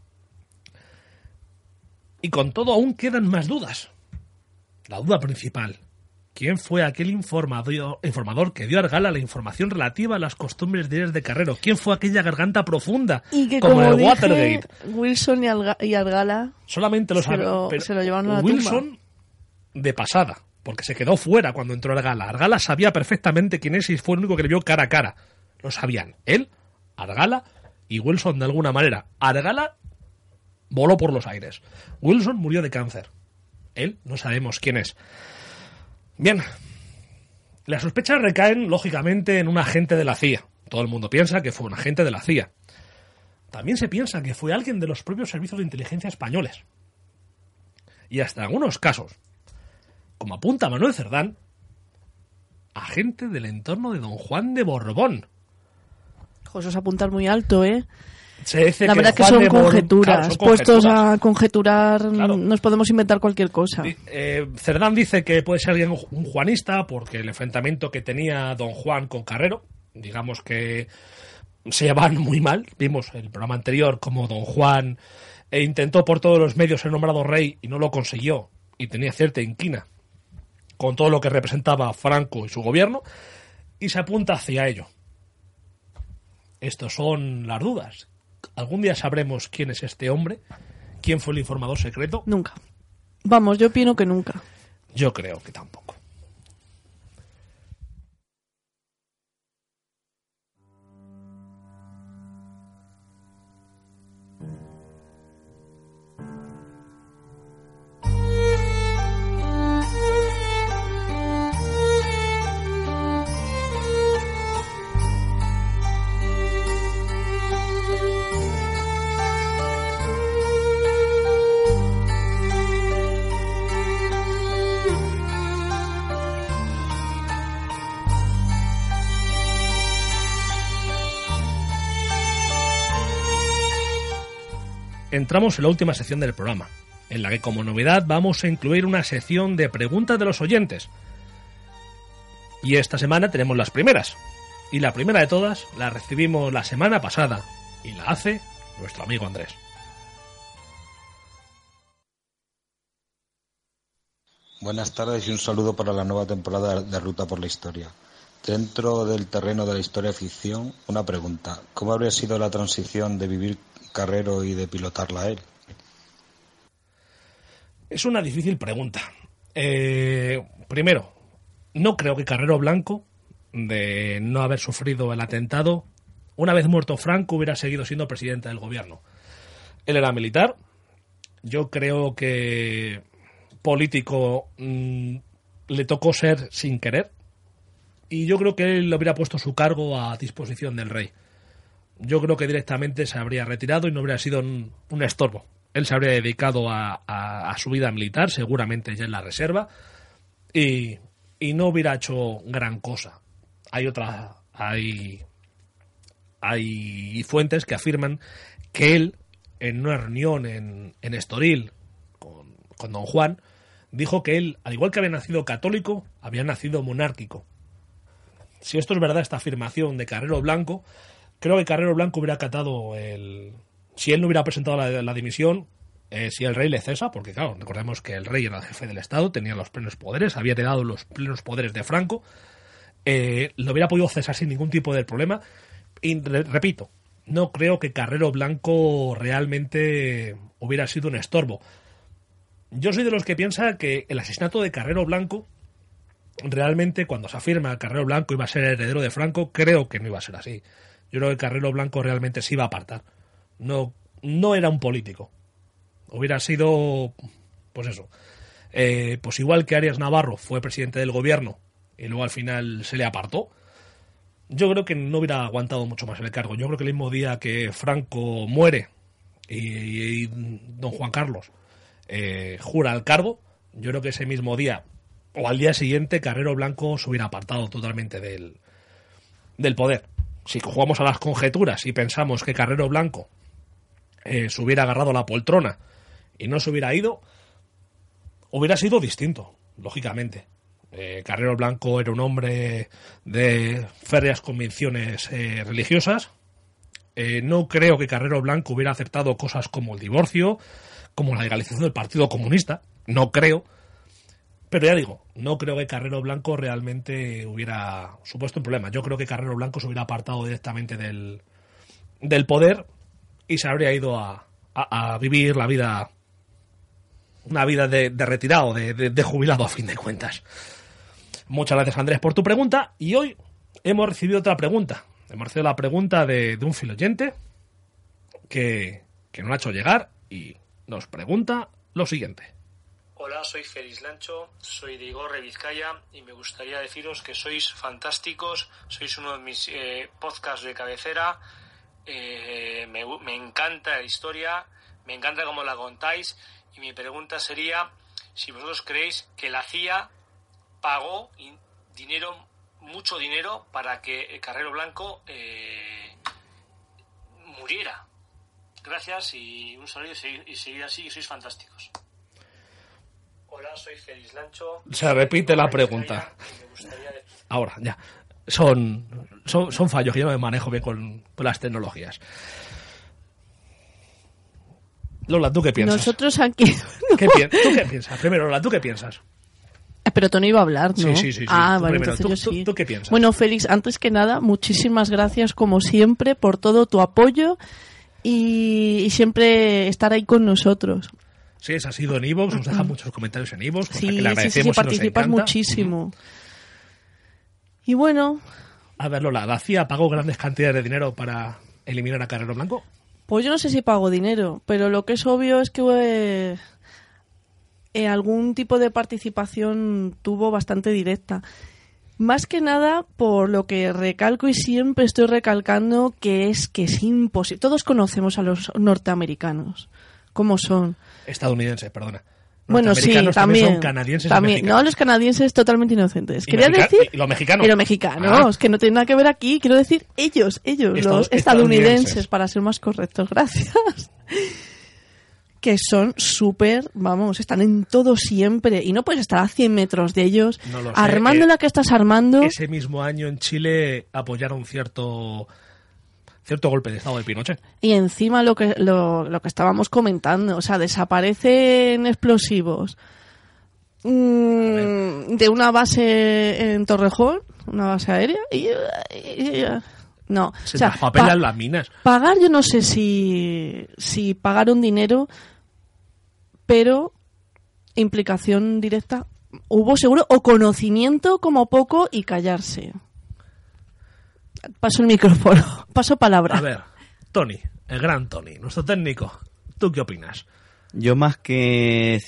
Y con todo aún quedan más dudas. La duda principal: ¿quién fue aquel informador que dio a Argala la información relativa a las costumbres diarias de Carrero? ¿Quién fue aquella garganta profunda? Y que, como en el dije, Watergate. Wilson y Argala solamente lo saben. Se lo llevaron a la Wilson tumba. De pasada, porque se quedó fuera cuando entró Argala. Argala sabía perfectamente quién es y fue el único que le vio cara a cara. Lo sabían él, Argala y Wilson de alguna manera. Argala voló por los aires. Wilson murió de cáncer. Él no sabemos quién es. Bien, las sospechas recaen, lógicamente, en un agente de la CIA. Todo el mundo piensa que fue un agente de la CIA. También se piensa que fue alguien de los propios servicios de inteligencia españoles. Y hasta en algunos casos, como apunta Manuel Cerdán, agente del entorno de don Juan de Borbón. Eso es apuntar muy alto, ¿eh? Se dice la verdad que Juan son conjeturas. Claro, son puestos conjeturas. a conjeturar, claro. Nos podemos inventar cualquier cosa. Cerdán dice que puede ser alguien un juanista porque el enfrentamiento que tenía don Juan con Carrero, digamos que se llevaban muy mal. Vimos en el programa anterior como don Juan intentó por todos los medios ser nombrado rey y no lo consiguió y tenía cierta inquina con todo lo que representaba Franco y su gobierno, y se apunta hacia ello. Estos son las dudas. ¿Algún día sabremos quién es este hombre? ¿Quién fue el informador secreto? Nunca. Vamos, yo opino que nunca. Yo creo que tampoco. Entramos en la última sección del programa, en la que como novedad vamos a incluir una sección de preguntas de los oyentes. Y esta semana tenemos las primeras. Y la primera de todas la recibimos la semana pasada y la hace nuestro amigo Andrés. Buenas tardes y un saludo para la nueva temporada de Ruta por la Historia. Dentro del terreno de la historia ficción, una pregunta. ¿Cómo habría sido la transición de vivir Carrero y de pilotarla a él? Es una difícil pregunta. Primero, no creo que Carrero Blanco, de no haber sufrido el atentado, una vez muerto Franco, hubiera seguido siendo presidente del gobierno. Él era militar. Yo creo que político le tocó ser sin querer. Y yo creo que él hubiera puesto su cargo a disposición del rey. Yo creo que directamente se habría retirado y no habría sido un estorbo. Él se habría dedicado a su vida militar, seguramente ya en la reserva, y no hubiera hecho gran cosa. Hay fuentes que afirman que él, en una reunión en Estoril con don Juan, dijo que él, al igual que había nacido católico, había nacido monárquico. Si esto es verdad, esta afirmación de Carrero Blanco, creo que Carrero Blanco hubiera acatado si él no hubiera presentado la dimisión, si el rey le cesa, porque claro, recordemos que el rey era el jefe del Estado, tenía los plenos poderes, había heredado los plenos poderes de Franco, lo hubiera podido cesar sin ningún tipo de problema. Y repito, no creo que Carrero Blanco realmente hubiera sido un estorbo. Yo soy de los que piensa que el asesinato de Carrero Blanco, realmente cuando se afirma que Carrero Blanco iba a ser heredero de Franco, creo que no iba a ser así. yo creo que Carrero Blanco realmente se iba a apartar. No era un político. Hubiera sido, pues eso, pues igual que Arias Navarro fue presidente del gobierno y luego al final se le apartó, yo creo que no hubiera aguantado mucho más el cargo. Yo creo que el mismo día que Franco muere y don Juan Carlos jura el cargo, yo creo que ese mismo día o al día siguiente Carrero Blanco se hubiera apartado totalmente del poder. Si jugamos a las conjeturas y pensamos que Carrero Blanco se hubiera agarrado a la poltrona y no se hubiera ido, hubiera sido distinto, lógicamente. Carrero Blanco era un hombre de férreas convicciones religiosas. No creo que Carrero Blanco hubiera aceptado cosas como el divorcio, como la legalización del Partido Comunista. No creo. Pero ya digo, no creo que Carrero Blanco realmente hubiera supuesto un problema. Yo creo que Carrero Blanco se hubiera apartado directamente del poder y se habría ido a vivir la vida, una vida de retirado, de jubilado a fin de cuentas. Muchas gracias, Andrés, por tu pregunta. Y hoy hemos recibido otra pregunta. Hemos recibido la pregunta de un fiel oyente que nos ha hecho llegar y nos pregunta lo siguiente. Hola, soy Félix Lancho, soy de Igorre, Vizcaya, y me gustaría deciros que sois fantásticos, sois uno de mis podcasts de cabecera. Me encanta la historia, me encanta cómo la contáis, y mi pregunta sería si vosotros creéis que la CIA pagó mucho dinero para que Carrero Blanco muriera. Gracias y un saludo y seguid así, que sois fantásticos. Hola, soy Félix Lancho. Se repite la pregunta. Ahora, ya. Son fallos que yo no me manejo bien con las tecnologías. Lola, ¿tú qué piensas? Nosotros aquí... ¿Tú qué piensas? Primero, Lola, ¿tú qué piensas? Pero Tony iba a hablar, ¿no? Sí. Ah, vale, primero. entonces yo sí. ¿Tú qué piensas? Bueno, Félix, antes que nada, muchísimas gracias, como siempre, por todo tu apoyo y siempre estar ahí con nosotros. Sí, eso ha sido en iVoox, nos deja muchos comentarios en iVoox, cosa Sí, que le agradecemos. sí, participas muchísimo. Y bueno... A ver, Lola, ¿la CIA pagó grandes cantidades de dinero para eliminar a Carrero Blanco? Pues yo no sé si pagó dinero, pero lo que es obvio es que algún tipo de participación tuvo bastante directa. Más que nada por lo que recalco y siempre estoy recalcando, que es imposible. Todos conocemos a los norteamericanos, cómo son. Estadounidenses, perdona. Bueno, sí, también. Son canadienses también. No, los canadienses totalmente inocentes. Quería decir... ¿Y los mexicanos? Y los mexicanos, que no tienen nada que ver aquí. Quiero decir ellos, los estadounidenses, para ser más correctos. Gracias. Que son súper, están en todo siempre. Y no puedes estar a 100 metros de ellos, no armando la que estás armando. Ese mismo año en Chile apoyaron cierto golpe de estado de Pinochet. Y encima lo que estábamos comentando, o sea, desaparecen explosivos de una base en Torrejón, una base aérea, y no. Se traspapelan las minas. Pagar, yo no sé si pagaron dinero, pero implicación directa hubo seguro, o conocimiento como poco, y callarse. Paso el micrófono, paso palabra. A ver, Tony, el gran Tony, nuestro técnico, ¿tú qué opinas? Yo más que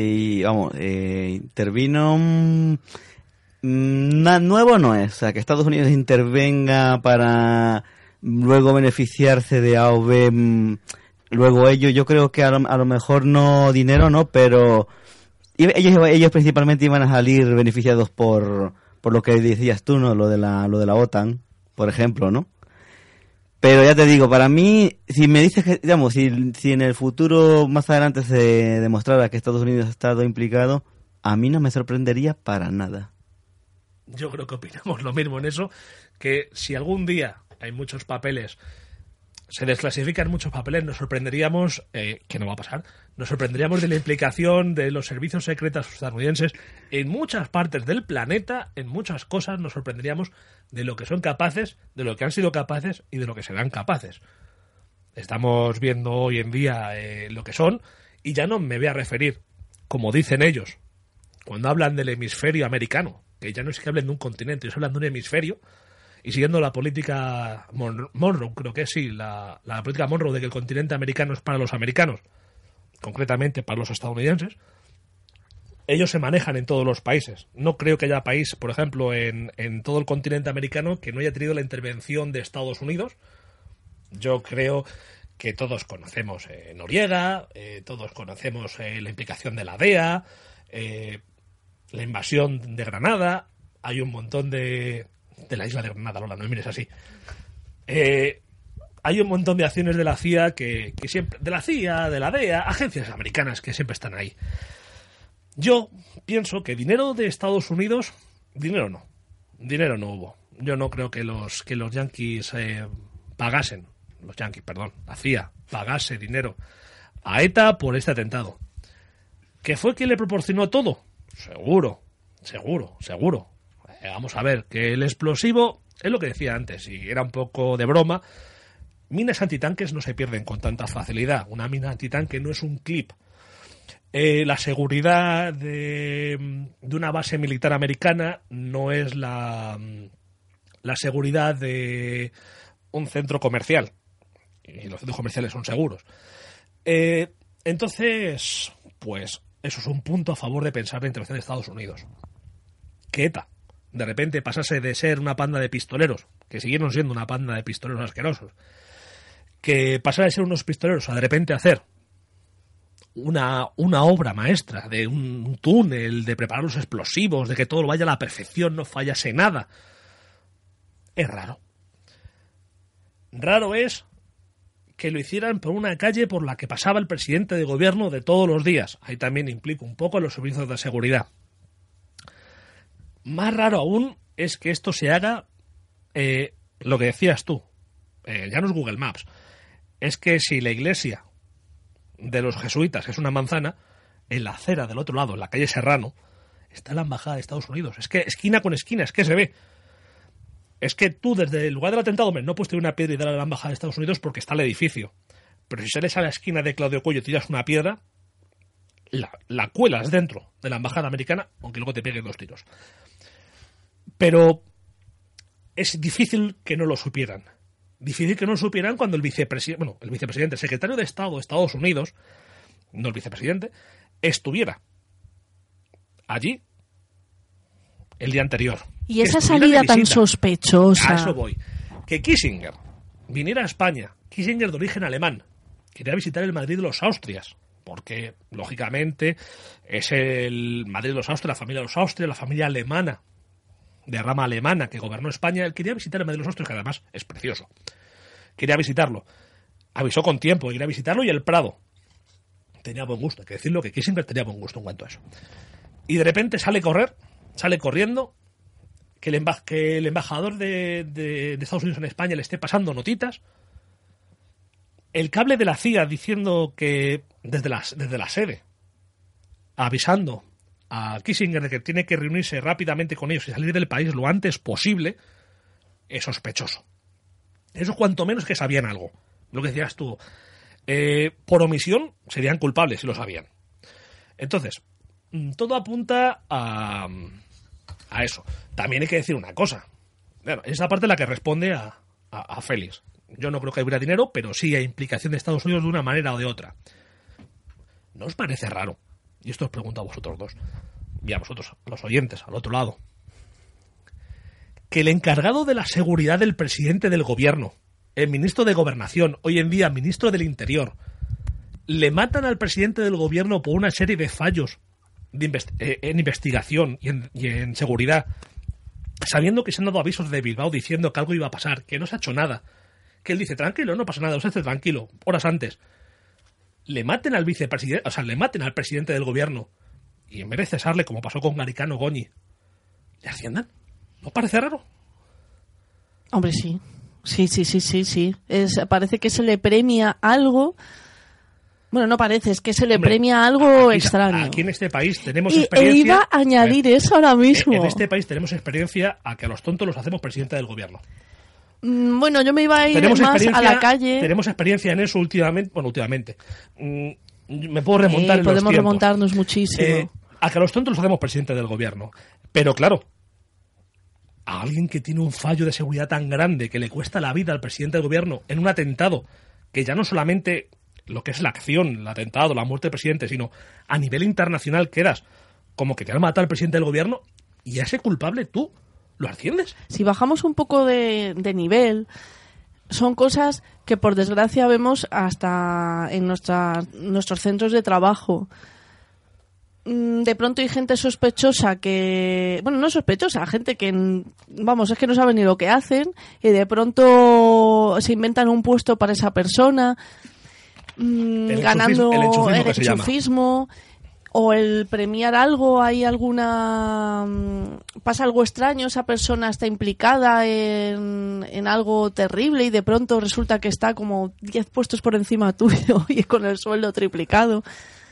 intervino... nuevo no es, o sea, que Estados Unidos intervenga para luego beneficiarse de A o B, luego ellos, yo creo que a lo mejor no dinero, no, pero ellos principalmente iban a salir beneficiados por lo que decías tú, ¿no? Lo de la OTAN, por ejemplo, ¿no? Pero ya te digo, para mí, si me dices que, digamos, si en el futuro más adelante se demostrara que Estados Unidos ha estado implicado, a mí no me sorprendería para nada. Yo creo que opinamos lo mismo en eso, que si algún día hay muchos papeles, se desclasifican muchos papeles, nos sorprenderíamos, que no va a pasar, nos sorprenderíamos de la implicación de los servicios secretos estadounidenses en muchas partes del planeta, en muchas cosas nos sorprenderíamos de lo que son capaces, de lo que han sido capaces y de lo que serán capaces. Estamos viendo hoy en día lo que son, y ya no me voy a referir, como dicen ellos, cuando hablan del hemisferio americano, que ya no es que hablen de un continente, ellos hablan de un hemisferio, y siguiendo la política Monroe, creo que sí, la política Monroe de que el continente americano es para los americanos, concretamente para los estadounidenses, ellos se manejan en todos los países. No creo que haya país, por ejemplo, en todo el continente americano que no haya tenido la intervención de Estados Unidos. Yo creo que todos conocemos Noriega, todos conocemos la implicación de la DEA, la invasión de Granada. Hay un montón de la isla de Granada, Lola, no me mires así. Hay un montón de acciones de la CIA que siempre, de la CIA, de la DEA, agencias americanas que siempre están ahí. Yo pienso que dinero de Estados Unidos, dinero no hubo. Yo no creo que los yanquis pagasen, la CIA pagase dinero a ETA por este atentado. ¿Que fue quien le proporcionó todo? Seguro. Vamos a ver, que el explosivo, es lo que decía antes, y era un poco de broma, minas antitanques no se pierden con tanta facilidad. Una mina antitanque no es un clip. La seguridad de una base militar americana no es la seguridad de un centro comercial. Y los centros comerciales son seguros. Entonces, pues eso es un punto a favor de pensar la intervención de Estados Unidos. Que ETA, de repente, pasase de ser una panda de pistoleros, que siguieron siendo una panda de pistoleros asquerosos, que pasara de ser unos pistoleros a de repente hacer una obra maestra de un túnel, de preparar los explosivos, de que todo vaya a la perfección, no fallase nada. Es raro. Raro es que lo hicieran por una calle por la que pasaba el presidente de gobierno de todos los días. Ahí también implica un poco los servicios de seguridad. Más raro aún es que esto se haga, lo que decías tú, ya no es Google Maps, es que si la iglesia de los jesuitas es una manzana, en la acera del otro lado, en la calle Serrano, está la embajada de Estados Unidos. Es que esquina con esquina, es que se ve. Es que tú desde el lugar del atentado, hombre, no puedes tirar una piedra y darle a la embajada de Estados Unidos porque está el edificio. Pero si sales a la esquina de Claudio Cuello y tiras una piedra, la cuelas dentro de la embajada americana, aunque luego te peguen 2 tiros. Pero es difícil que no lo supieran. Difícil que no lo supieran cuando el vicepresidente, el secretario de Estado de Estados Unidos, no el vicepresidente, estuviera allí el día anterior. Y esa salida tan sospechosa. A eso voy. Que Kissinger viniera a España, Kissinger de origen alemán, quería visitar el Madrid de los Austrias, porque, lógicamente, es el Madrid de los Austrias, la familia de los Austrias, la familia alemana, de rama alemana que gobernó España. Él quería visitar el Madrid de los Austrias, que además es precioso. Quería visitarlo. Avisó con tiempo, quería visitarlo, y el Prado. Tenía buen gusto, hay que decirlo, que Kissinger tenía buen gusto en cuanto a eso. Y de repente sale corriendo, que el embajador de Estados Unidos en España le esté pasando notitas, el cable de la CIA diciendo que desde la sede, avisando a Kissinger de que tiene que reunirse rápidamente con ellos y salir del país lo antes posible, es sospechoso. Eso cuanto menos que sabían algo. Lo que decías tú, por omisión serían culpables si lo sabían. Entonces, todo apunta a eso. También hay que decir una cosa. Bueno, esa parte es la que responde a Félix. Yo no creo que hubiera dinero, pero sí hay implicación de Estados Unidos de una manera o de otra. ¿No os parece raro? Y esto os pregunto a vosotros dos, y a vosotros, a los oyentes, al otro lado, que el encargado de la seguridad del presidente del gobierno, el ministro de Gobernación, hoy en día ministro del Interior, le matan al presidente del gobierno por una serie de fallos en investigación y en seguridad, sabiendo que se han dado avisos de Bilbao diciendo que algo iba a pasar, que no se ha hecho nada, que él dice, tranquilo, no pasa nada, usted esté tranquilo, horas antes. Le maten al vicepresidente, le maten al presidente del gobierno, y en vez de cesarle, como pasó con Garicano Goñi, le asciendan. ¿No parece raro? Hombre, sí. Sí. Parece que se le premia algo. Bueno, no parece, es que se le premia algo extraño. Aquí en este país tenemos experiencia. E iba a añadir eso ahora mismo. En este país tenemos experiencia a que a los tontos los hacemos presidente del gobierno. Bueno, yo me iba a ir más a la calle. Tenemos experiencia en eso últimamente. Bueno, últimamente. Me puedo remontar en los podemos tiempos. Remontarnos muchísimo. A que a los tontos los hacemos presidente del gobierno. Pero claro, a alguien que tiene un fallo de seguridad tan grande que le cuesta la vida al presidente del gobierno en un atentado que ya no solamente lo que es la acción, el atentado, la muerte del presidente, sino a nivel internacional quedas como que te han matado al presidente del gobierno y a ese culpable tú lo asciendes? Si bajamos un poco de nivel, son cosas que por desgracia vemos hasta en nuestros centros de trabajo. De pronto hay gente sospechosa que... Bueno, no sospechosa, gente que, vamos, es que no saben ni lo que hacen y de pronto se inventan un puesto para esa persona, ganando el enchufismo o el premiar algo, hay alguna... pasa algo extraño, esa persona está implicada en algo terrible y de pronto resulta que está como 10 puestos por encima tuyo y con el sueldo triplicado.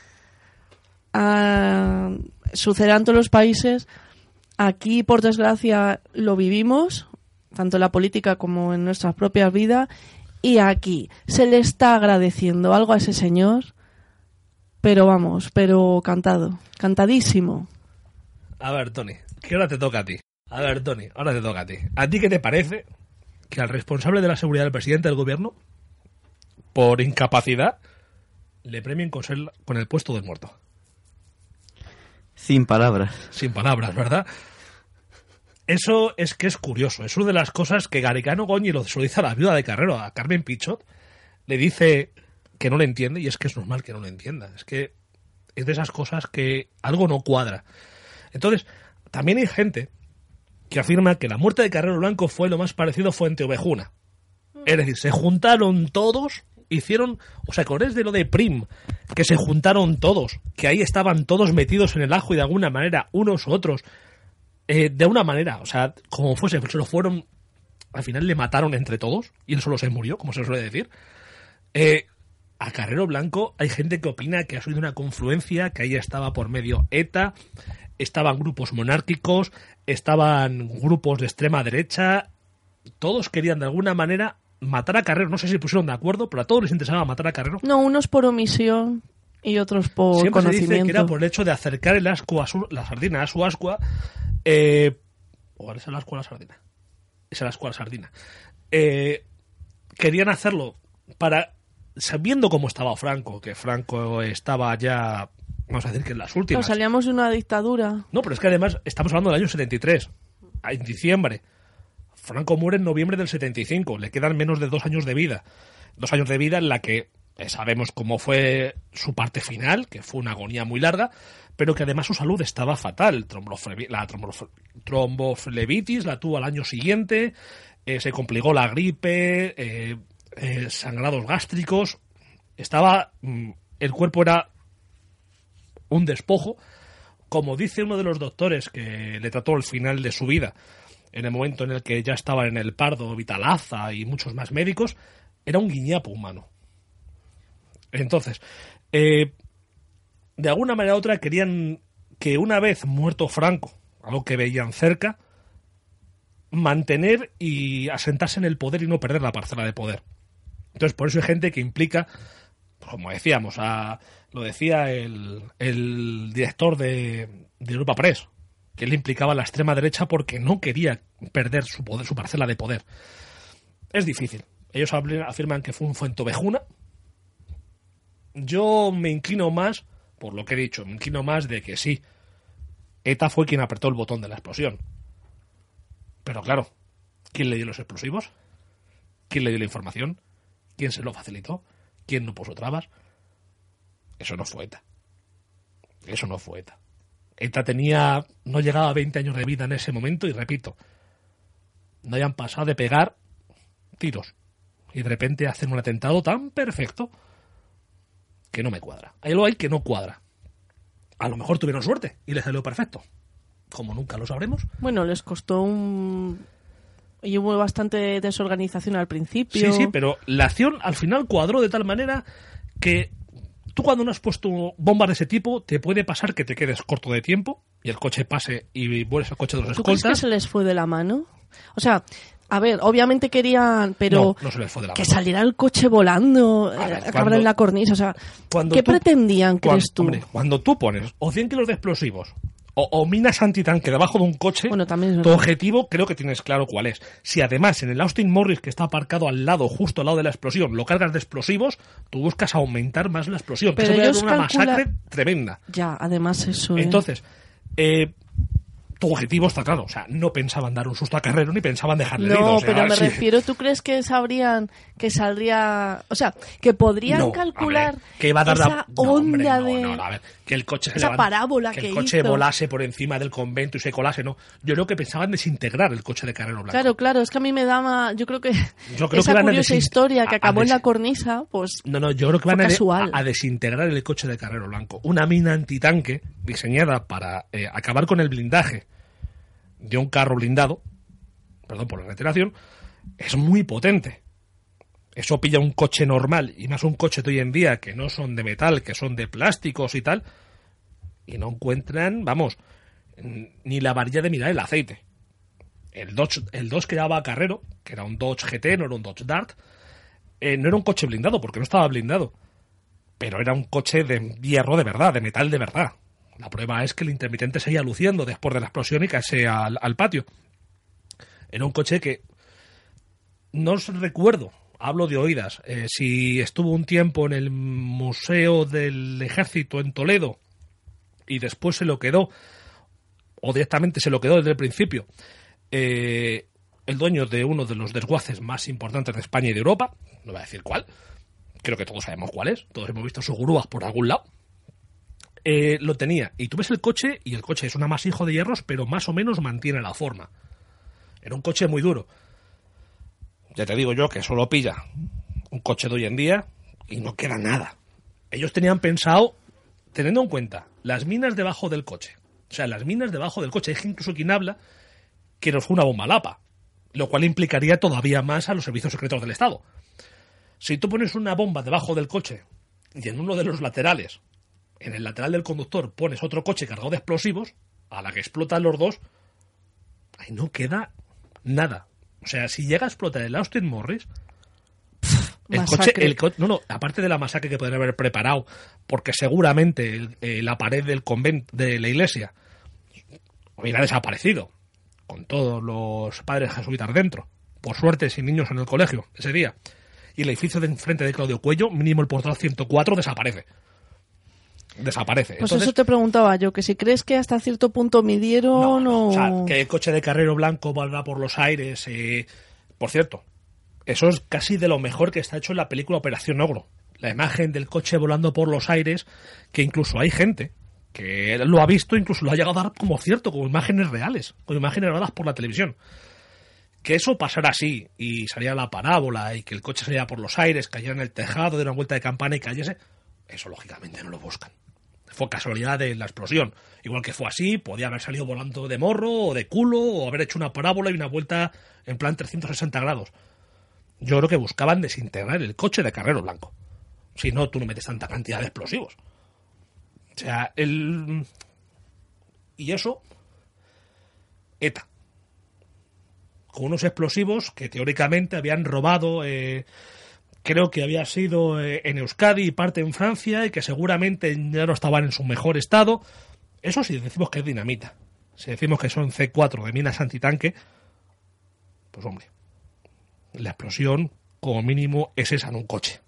Sucederá en todos los países. Aquí, por desgracia, lo vivimos, tanto en la política como en nuestras propias vidas, y aquí se le está agradeciendo algo a ese señor, pero vamos, cantadísimo. A ver, Tony, que ahora te toca a ti. ¿A ti qué te parece que al responsable de la seguridad del presidente del gobierno, por incapacidad, le premien con el puesto de muerto? Sin palabras, ¿verdad? Eso es que es curioso. Es una de las cosas que Garicano Goñi lo dice a la viuda de Carrero, a Carmen Pichot. Le dice que no le entiende, y es que es normal que no lo entienda. Es que es de esas cosas que algo no cuadra. Entonces, también hay gente que afirma que la muerte de Carrero Blanco fue lo más parecido a Fuenteovejuna. Es decir, se juntaron todos... ¿Os acordáis de lo de Prim? Que se juntaron todos, que ahí estaban todos metidos en el ajo y de alguna manera, unos u otros, de una manera, o sea, como fuese, se lo fueron, al final le mataron entre todos y él solo se murió, como se suele decir. A Carrero Blanco hay gente que opina que ha sido una confluencia, que ahí estaba por medio ETA, estaban grupos monárquicos, estaban grupos de extrema derecha, todos querían de alguna manera matar a Carrero. No sé si se pusieron de acuerdo, pero a todos les interesaba matar a Carrero. No, unos por omisión y otros por siempre conocimiento. Se dice que era por el hecho de acercar el ascua la sardina a su ascua. ¿O es el ascua a la sardina? Es el ascua a la sardina. Querían hacerlo para... Sabiendo cómo estaba Franco, que Franco estaba ya... Vamos a decir que en las últimas... Nos salíamos de una dictadura. No, pero es que además estamos hablando del año 73. En diciembre. Franco muere en noviembre del 75, le quedan menos de 2 años de vida. 2 años de vida en la que sabemos cómo fue su parte final, que fue una agonía muy larga, pero que además su salud estaba fatal. La tromboflebitis la tuvo al año siguiente, se complicó la gripe, sangrados gástricos, el cuerpo era un despojo. Como dice uno de los doctores que le trató al final de su vida, en el momento en el que ya estaban en el Pardo, Vitalaza y muchos más médicos, era un guiñapo humano. Entonces, de alguna manera u otra querían que una vez muerto Franco, algo que veían cerca, mantener y asentarse en el poder y no perder la parcela de poder. Entonces, por eso hay gente que implica, como decíamos, lo decía el director de Europa Press, que le implicaba a la extrema derecha porque no quería perder su poder, su parcela de poder. Es difícil. Ellos afirman que fue un Fuenteovejuna. Yo me inclino más, por lo que he dicho, me inclino más de que sí, ETA fue quien apretó el botón de la explosión. Pero claro, ¿quién le dio los explosivos? ¿Quién le dio la información? ¿Quién se lo facilitó? ¿Quién no puso trabas? Eso no fue ETA. Eso no fue ETA. ETA no llegaba a 20 años de vida en ese momento y repito, no hayan pasado de pegar tiros y de repente hacen un atentado tan perfecto que no me cuadra. Hay algo ahí que no cuadra. A lo mejor tuvieron suerte y les salió perfecto. Como nunca lo sabremos. Bueno, les costó y hubo bastante desorganización al principio. Sí, pero la acción al final cuadró de tal manera que tú cuando no has puesto bombas de ese tipo, te puede pasar que te quedes corto de tiempo y el coche pase y vuelves al coche de los escoltas. ¿Tú crees que se les fue de la mano? O sea, a ver, obviamente querían, pero no se les fue de la que mano. Saliera el coche volando, acabar en la cornisa, o sea, ¿qué pretendían, crees tú? Hombre, cuando tú pones o 100 kilos de explosivos o minas antitanque debajo de un coche, Bueno, también es tu verdad. objetivo creo que tienes claro cuál es. Si además en el Austin Morris que está aparcado al lado, justo al lado de la explosión, lo cargas de explosivos, tú buscas aumentar más la explosión. Pero Eso puede ellos ser una calculan- masacre tremenda. Ya, además eso. Entonces, tu objetivo está claro. O sea, no pensaban dar un susto a Carrero ni pensaban dejarle herido. No, O sea, pero me sí. refiero, ¿tú crees que sabrían que saldría, o sea, que podrían No, calcular hombre, que iba a dar esa onda de a ver, que el coche se esa levanta- parábola que que el coche hizo? volase por encima del convento y se colase, no. Yo creo que pensaban desintegrar el coche de Carrero Blanco. Claro, claro, es que a mí me daba, yo creo que Yo creo esa que van a curiosa historia que a acabó en la des- cornisa, pues No, yo creo que fue van casual. a desintegrar el coche de Carrero Blanco. Una mina antitanque diseñada para acabar con el blindaje de un carro blindado, perdón por la reiteración, es muy potente. Eso pilla un coche normal, y más un coche de hoy en día que no son de metal, que son de plásticos y tal, y no encuentran, vamos, ni la varilla de mirar el aceite. El Dodge que llevaba Carrero, que era un Dodge GT, no era un Dodge Dart, no era un coche blindado, porque no estaba blindado, pero era un coche de hierro de verdad, de metal de verdad. La prueba es que el intermitente seguía luciendo después de la explosión y casi al patio. Era un coche que no os recuerdo, hablo de oídas, si estuvo un tiempo en el Museo del Ejército en Toledo y después se lo quedó, o directamente se lo quedó desde el principio, el dueño de uno de los desguaces más importantes de España y de Europa, no voy a decir cuál, creo que todos sabemos cuál es, todos hemos visto sus grúas por algún lado, lo tenía. Y tú ves el coche, y el coche es un amasijo de hierros, pero más o menos mantiene la forma. Era un coche muy duro. Ya te digo yo que solo pilla un coche de hoy en día y no queda nada. Ellos tenían pensado, teniendo en cuenta las minas debajo del coche. O sea, las minas debajo del coche. Hay incluso quien habla que nos fue una bomba lapa, lo cual implicaría todavía más a los servicios secretos del Estado. Si tú pones una bomba debajo del coche y en uno de los laterales, en el lateral del conductor, pones otro coche cargado de explosivos, a la que explotan los dos, ahí no queda nada. O sea, si llega a explotar el Austin Morris, aparte de la masacre que podrían haber preparado, porque seguramente la pared del convento de la iglesia hubiera desaparecido, con todos los padres jesuitas dentro, por suerte sin niños en el colegio ese día, y el edificio de enfrente de Claudio Cuello, mínimo el portal 104, desaparece. Pues Entonces, eso te preguntaba yo, que si crees que hasta cierto punto midieron o sea, que el coche de Carrero Blanco valdrá por los aires. Por cierto, eso es casi de lo mejor que está hecho en la película Operación Ogro. La imagen del coche volando por los aires, que incluso hay gente que lo ha visto, incluso lo ha llegado a dar como cierto, como imágenes reales, como imágenes grabadas por la televisión. Que eso pasara así, y salía la parábola, y que el coche salía por los aires, cayera en el tejado, de una vuelta de campana y cayese, eso lógicamente no lo buscan. Fue casualidad de la explosión. Igual que fue así, podía haber salido volando de morro o de culo, o haber hecho una parábola y una vuelta en plan 360 grados. Yo creo que buscaban desintegrar el coche de Carrero Blanco. Si no, tú no metes tanta cantidad de explosivos. O sea, y eso, ETA. Con unos explosivos que teóricamente habían robado... creo que había sido en Euskadi y parte en Francia, y que seguramente ya no estaban en su mejor estado. Eso sí, decimos que es dinamita. Si decimos que son C4 de minas antitanque, pues hombre, la explosión como mínimo es esa en un coche.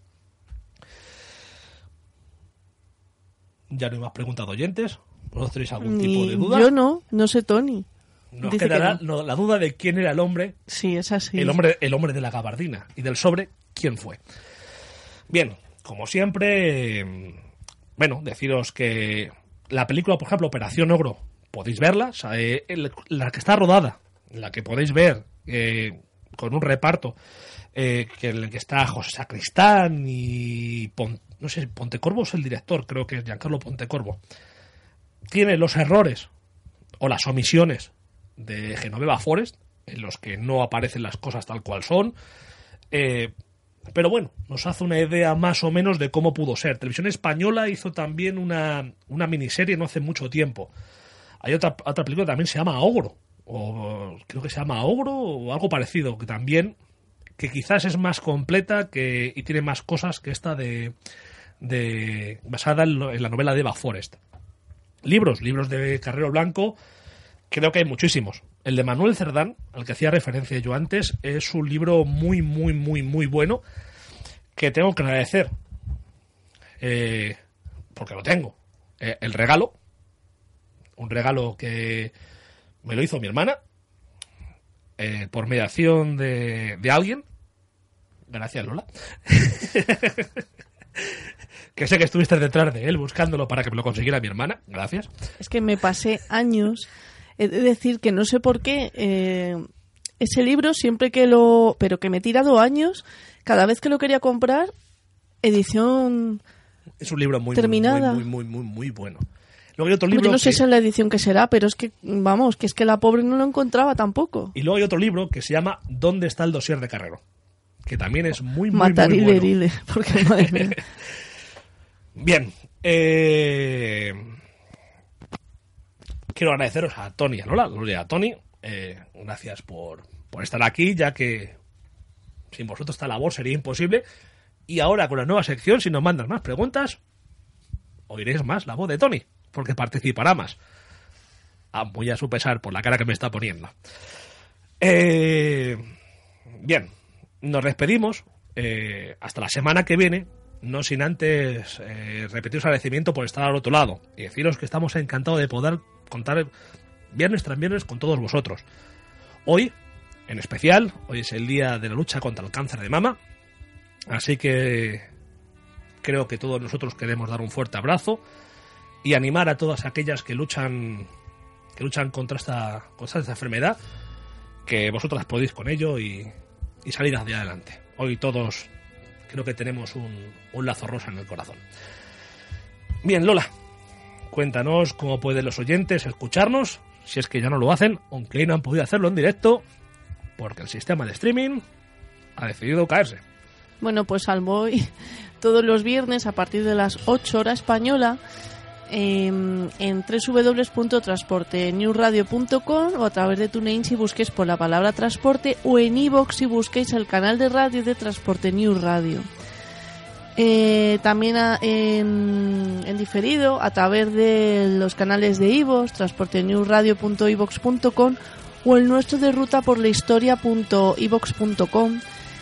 Ya no hay más preguntas de oyentes. ¿Vosotros tenéis algún tipo de duda? Yo no sé Tony. Nos Dice quedará que no. la duda de quién era el hombre. Sí, es así. El hombre de la gabardina. Y del sobre, ¿quién fue? Bien, como siempre, bueno, deciros que la película, por ejemplo, Operación Ogro, podéis verla, o sea, la que está rodada, la que podéis ver con un reparto, en el que está José Sacristán y no sé, Pontecorvo es el director, creo que es Giancarlo Pontecorvo. Tiene los errores o las omisiones de Genoveva Forest, en los que no aparecen las cosas tal cual son, pero bueno, nos hace una idea más o menos de cómo pudo ser. Televisión Española hizo también una miniserie no hace mucho tiempo. Hay otra película que también se llama Ogro, o creo que se llama Ogro o algo parecido, que también, que quizás es más completa y tiene más cosas que esta basada en la novela de Eva Forest. Libros de Carrero Blanco, creo que hay muchísimos. El de Manuel Cerdán, al que hacía referencia yo antes, es un libro muy, muy, muy, muy bueno, que tengo que agradecer, porque lo tengo. El regalo, un regalo que me lo hizo mi hermana, por mediación de alguien. Gracias, Lola. Que sé que estuviste detrás de él buscándolo para que me lo consiguiera mi hermana. Gracias. Es que me pasé años. He de decir que no sé por qué ese libro, siempre que lo... Pero que me he tirado años, cada vez que lo quería comprar, edición es un libro muy terminada. muy bueno. Luego hay otro libro. Yo no sé si es la edición que será, pero es que, vamos, que es que la pobre no lo encontraba tampoco. Y luego hay otro libro que se llama ¿Dónde está el dossier de Carrero? Que también es muy Matarile, bueno. Rile, porque madre mía. Bien. Quiero agradeceros a Tony y a Lola, y a Tony. Gracias por estar aquí, ya que sin vosotros esta labor sería imposible. Y ahora con la nueva sección, si nos mandan más preguntas, oiréis más la voz de Tony, porque participará más. Muy a su pesar por la cara que me está poniendo. Bien, nos despedimos hasta la semana que viene, no sin antes repetiros agradecimiento por estar al otro lado y deciros que estamos encantados de poder contar viernes tras viernes con todos vosotros. Hoy, en especial, hoy es el día de la lucha contra el cáncer de mama, así que creo que todos nosotros queremos dar un fuerte abrazo y animar a todas aquellas que luchan contra esta enfermedad, que vosotras podéis con ello y salir hacia adelante. Hoy todos creo que tenemos un lazo rosa en el corazón. Bien, Lola, cuéntanos cómo pueden los oyentes escucharnos, si es que ya no lo hacen, aunque hoy no han podido hacerlo en directo, porque el sistema de streaming ha decidido caerse. Bueno, pues Almoy todos los viernes a partir de las 8 horas española en www.transportenewsradio.com o a través de TuneIn si busquéis por la palabra transporte, o en iVoox si busquéis el canal de radio de Transporte News Radio. También en diferido a través de los canales de iVoox, transportenewsradio.ivox.com o el nuestro de rutaporlahistoria.ivox.com.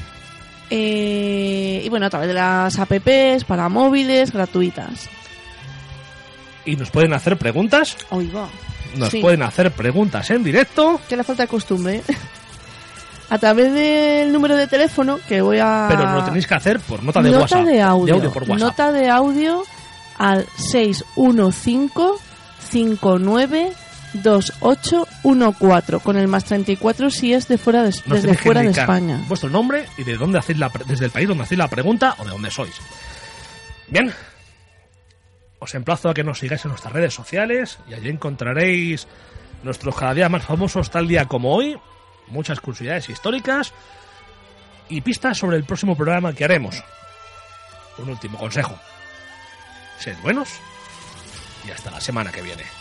Y bueno, a través de las apps para móviles gratuitas. Y nos pueden hacer preguntas. Oiga. Pueden hacer preguntas en directo. Que le falta de costumbre. A través del número de teléfono que voy a... Pero lo tenéis que hacer por nota de WhatsApp. De audio por WhatsApp. Nota de audio al 615-592814 con el más 34 si es de fuera desde fuera de España. Vuestro nombre y de dónde hacéis desde el país donde hacéis la pregunta o de dónde sois. Bien. Os emplazo a que nos sigáis en nuestras redes sociales y allí encontraréis nuestros cada día más famosos tal día como hoy, muchas curiosidades históricas y pistas sobre el próximo programa que haremos. Un último consejo: sed buenos y hasta la semana que viene.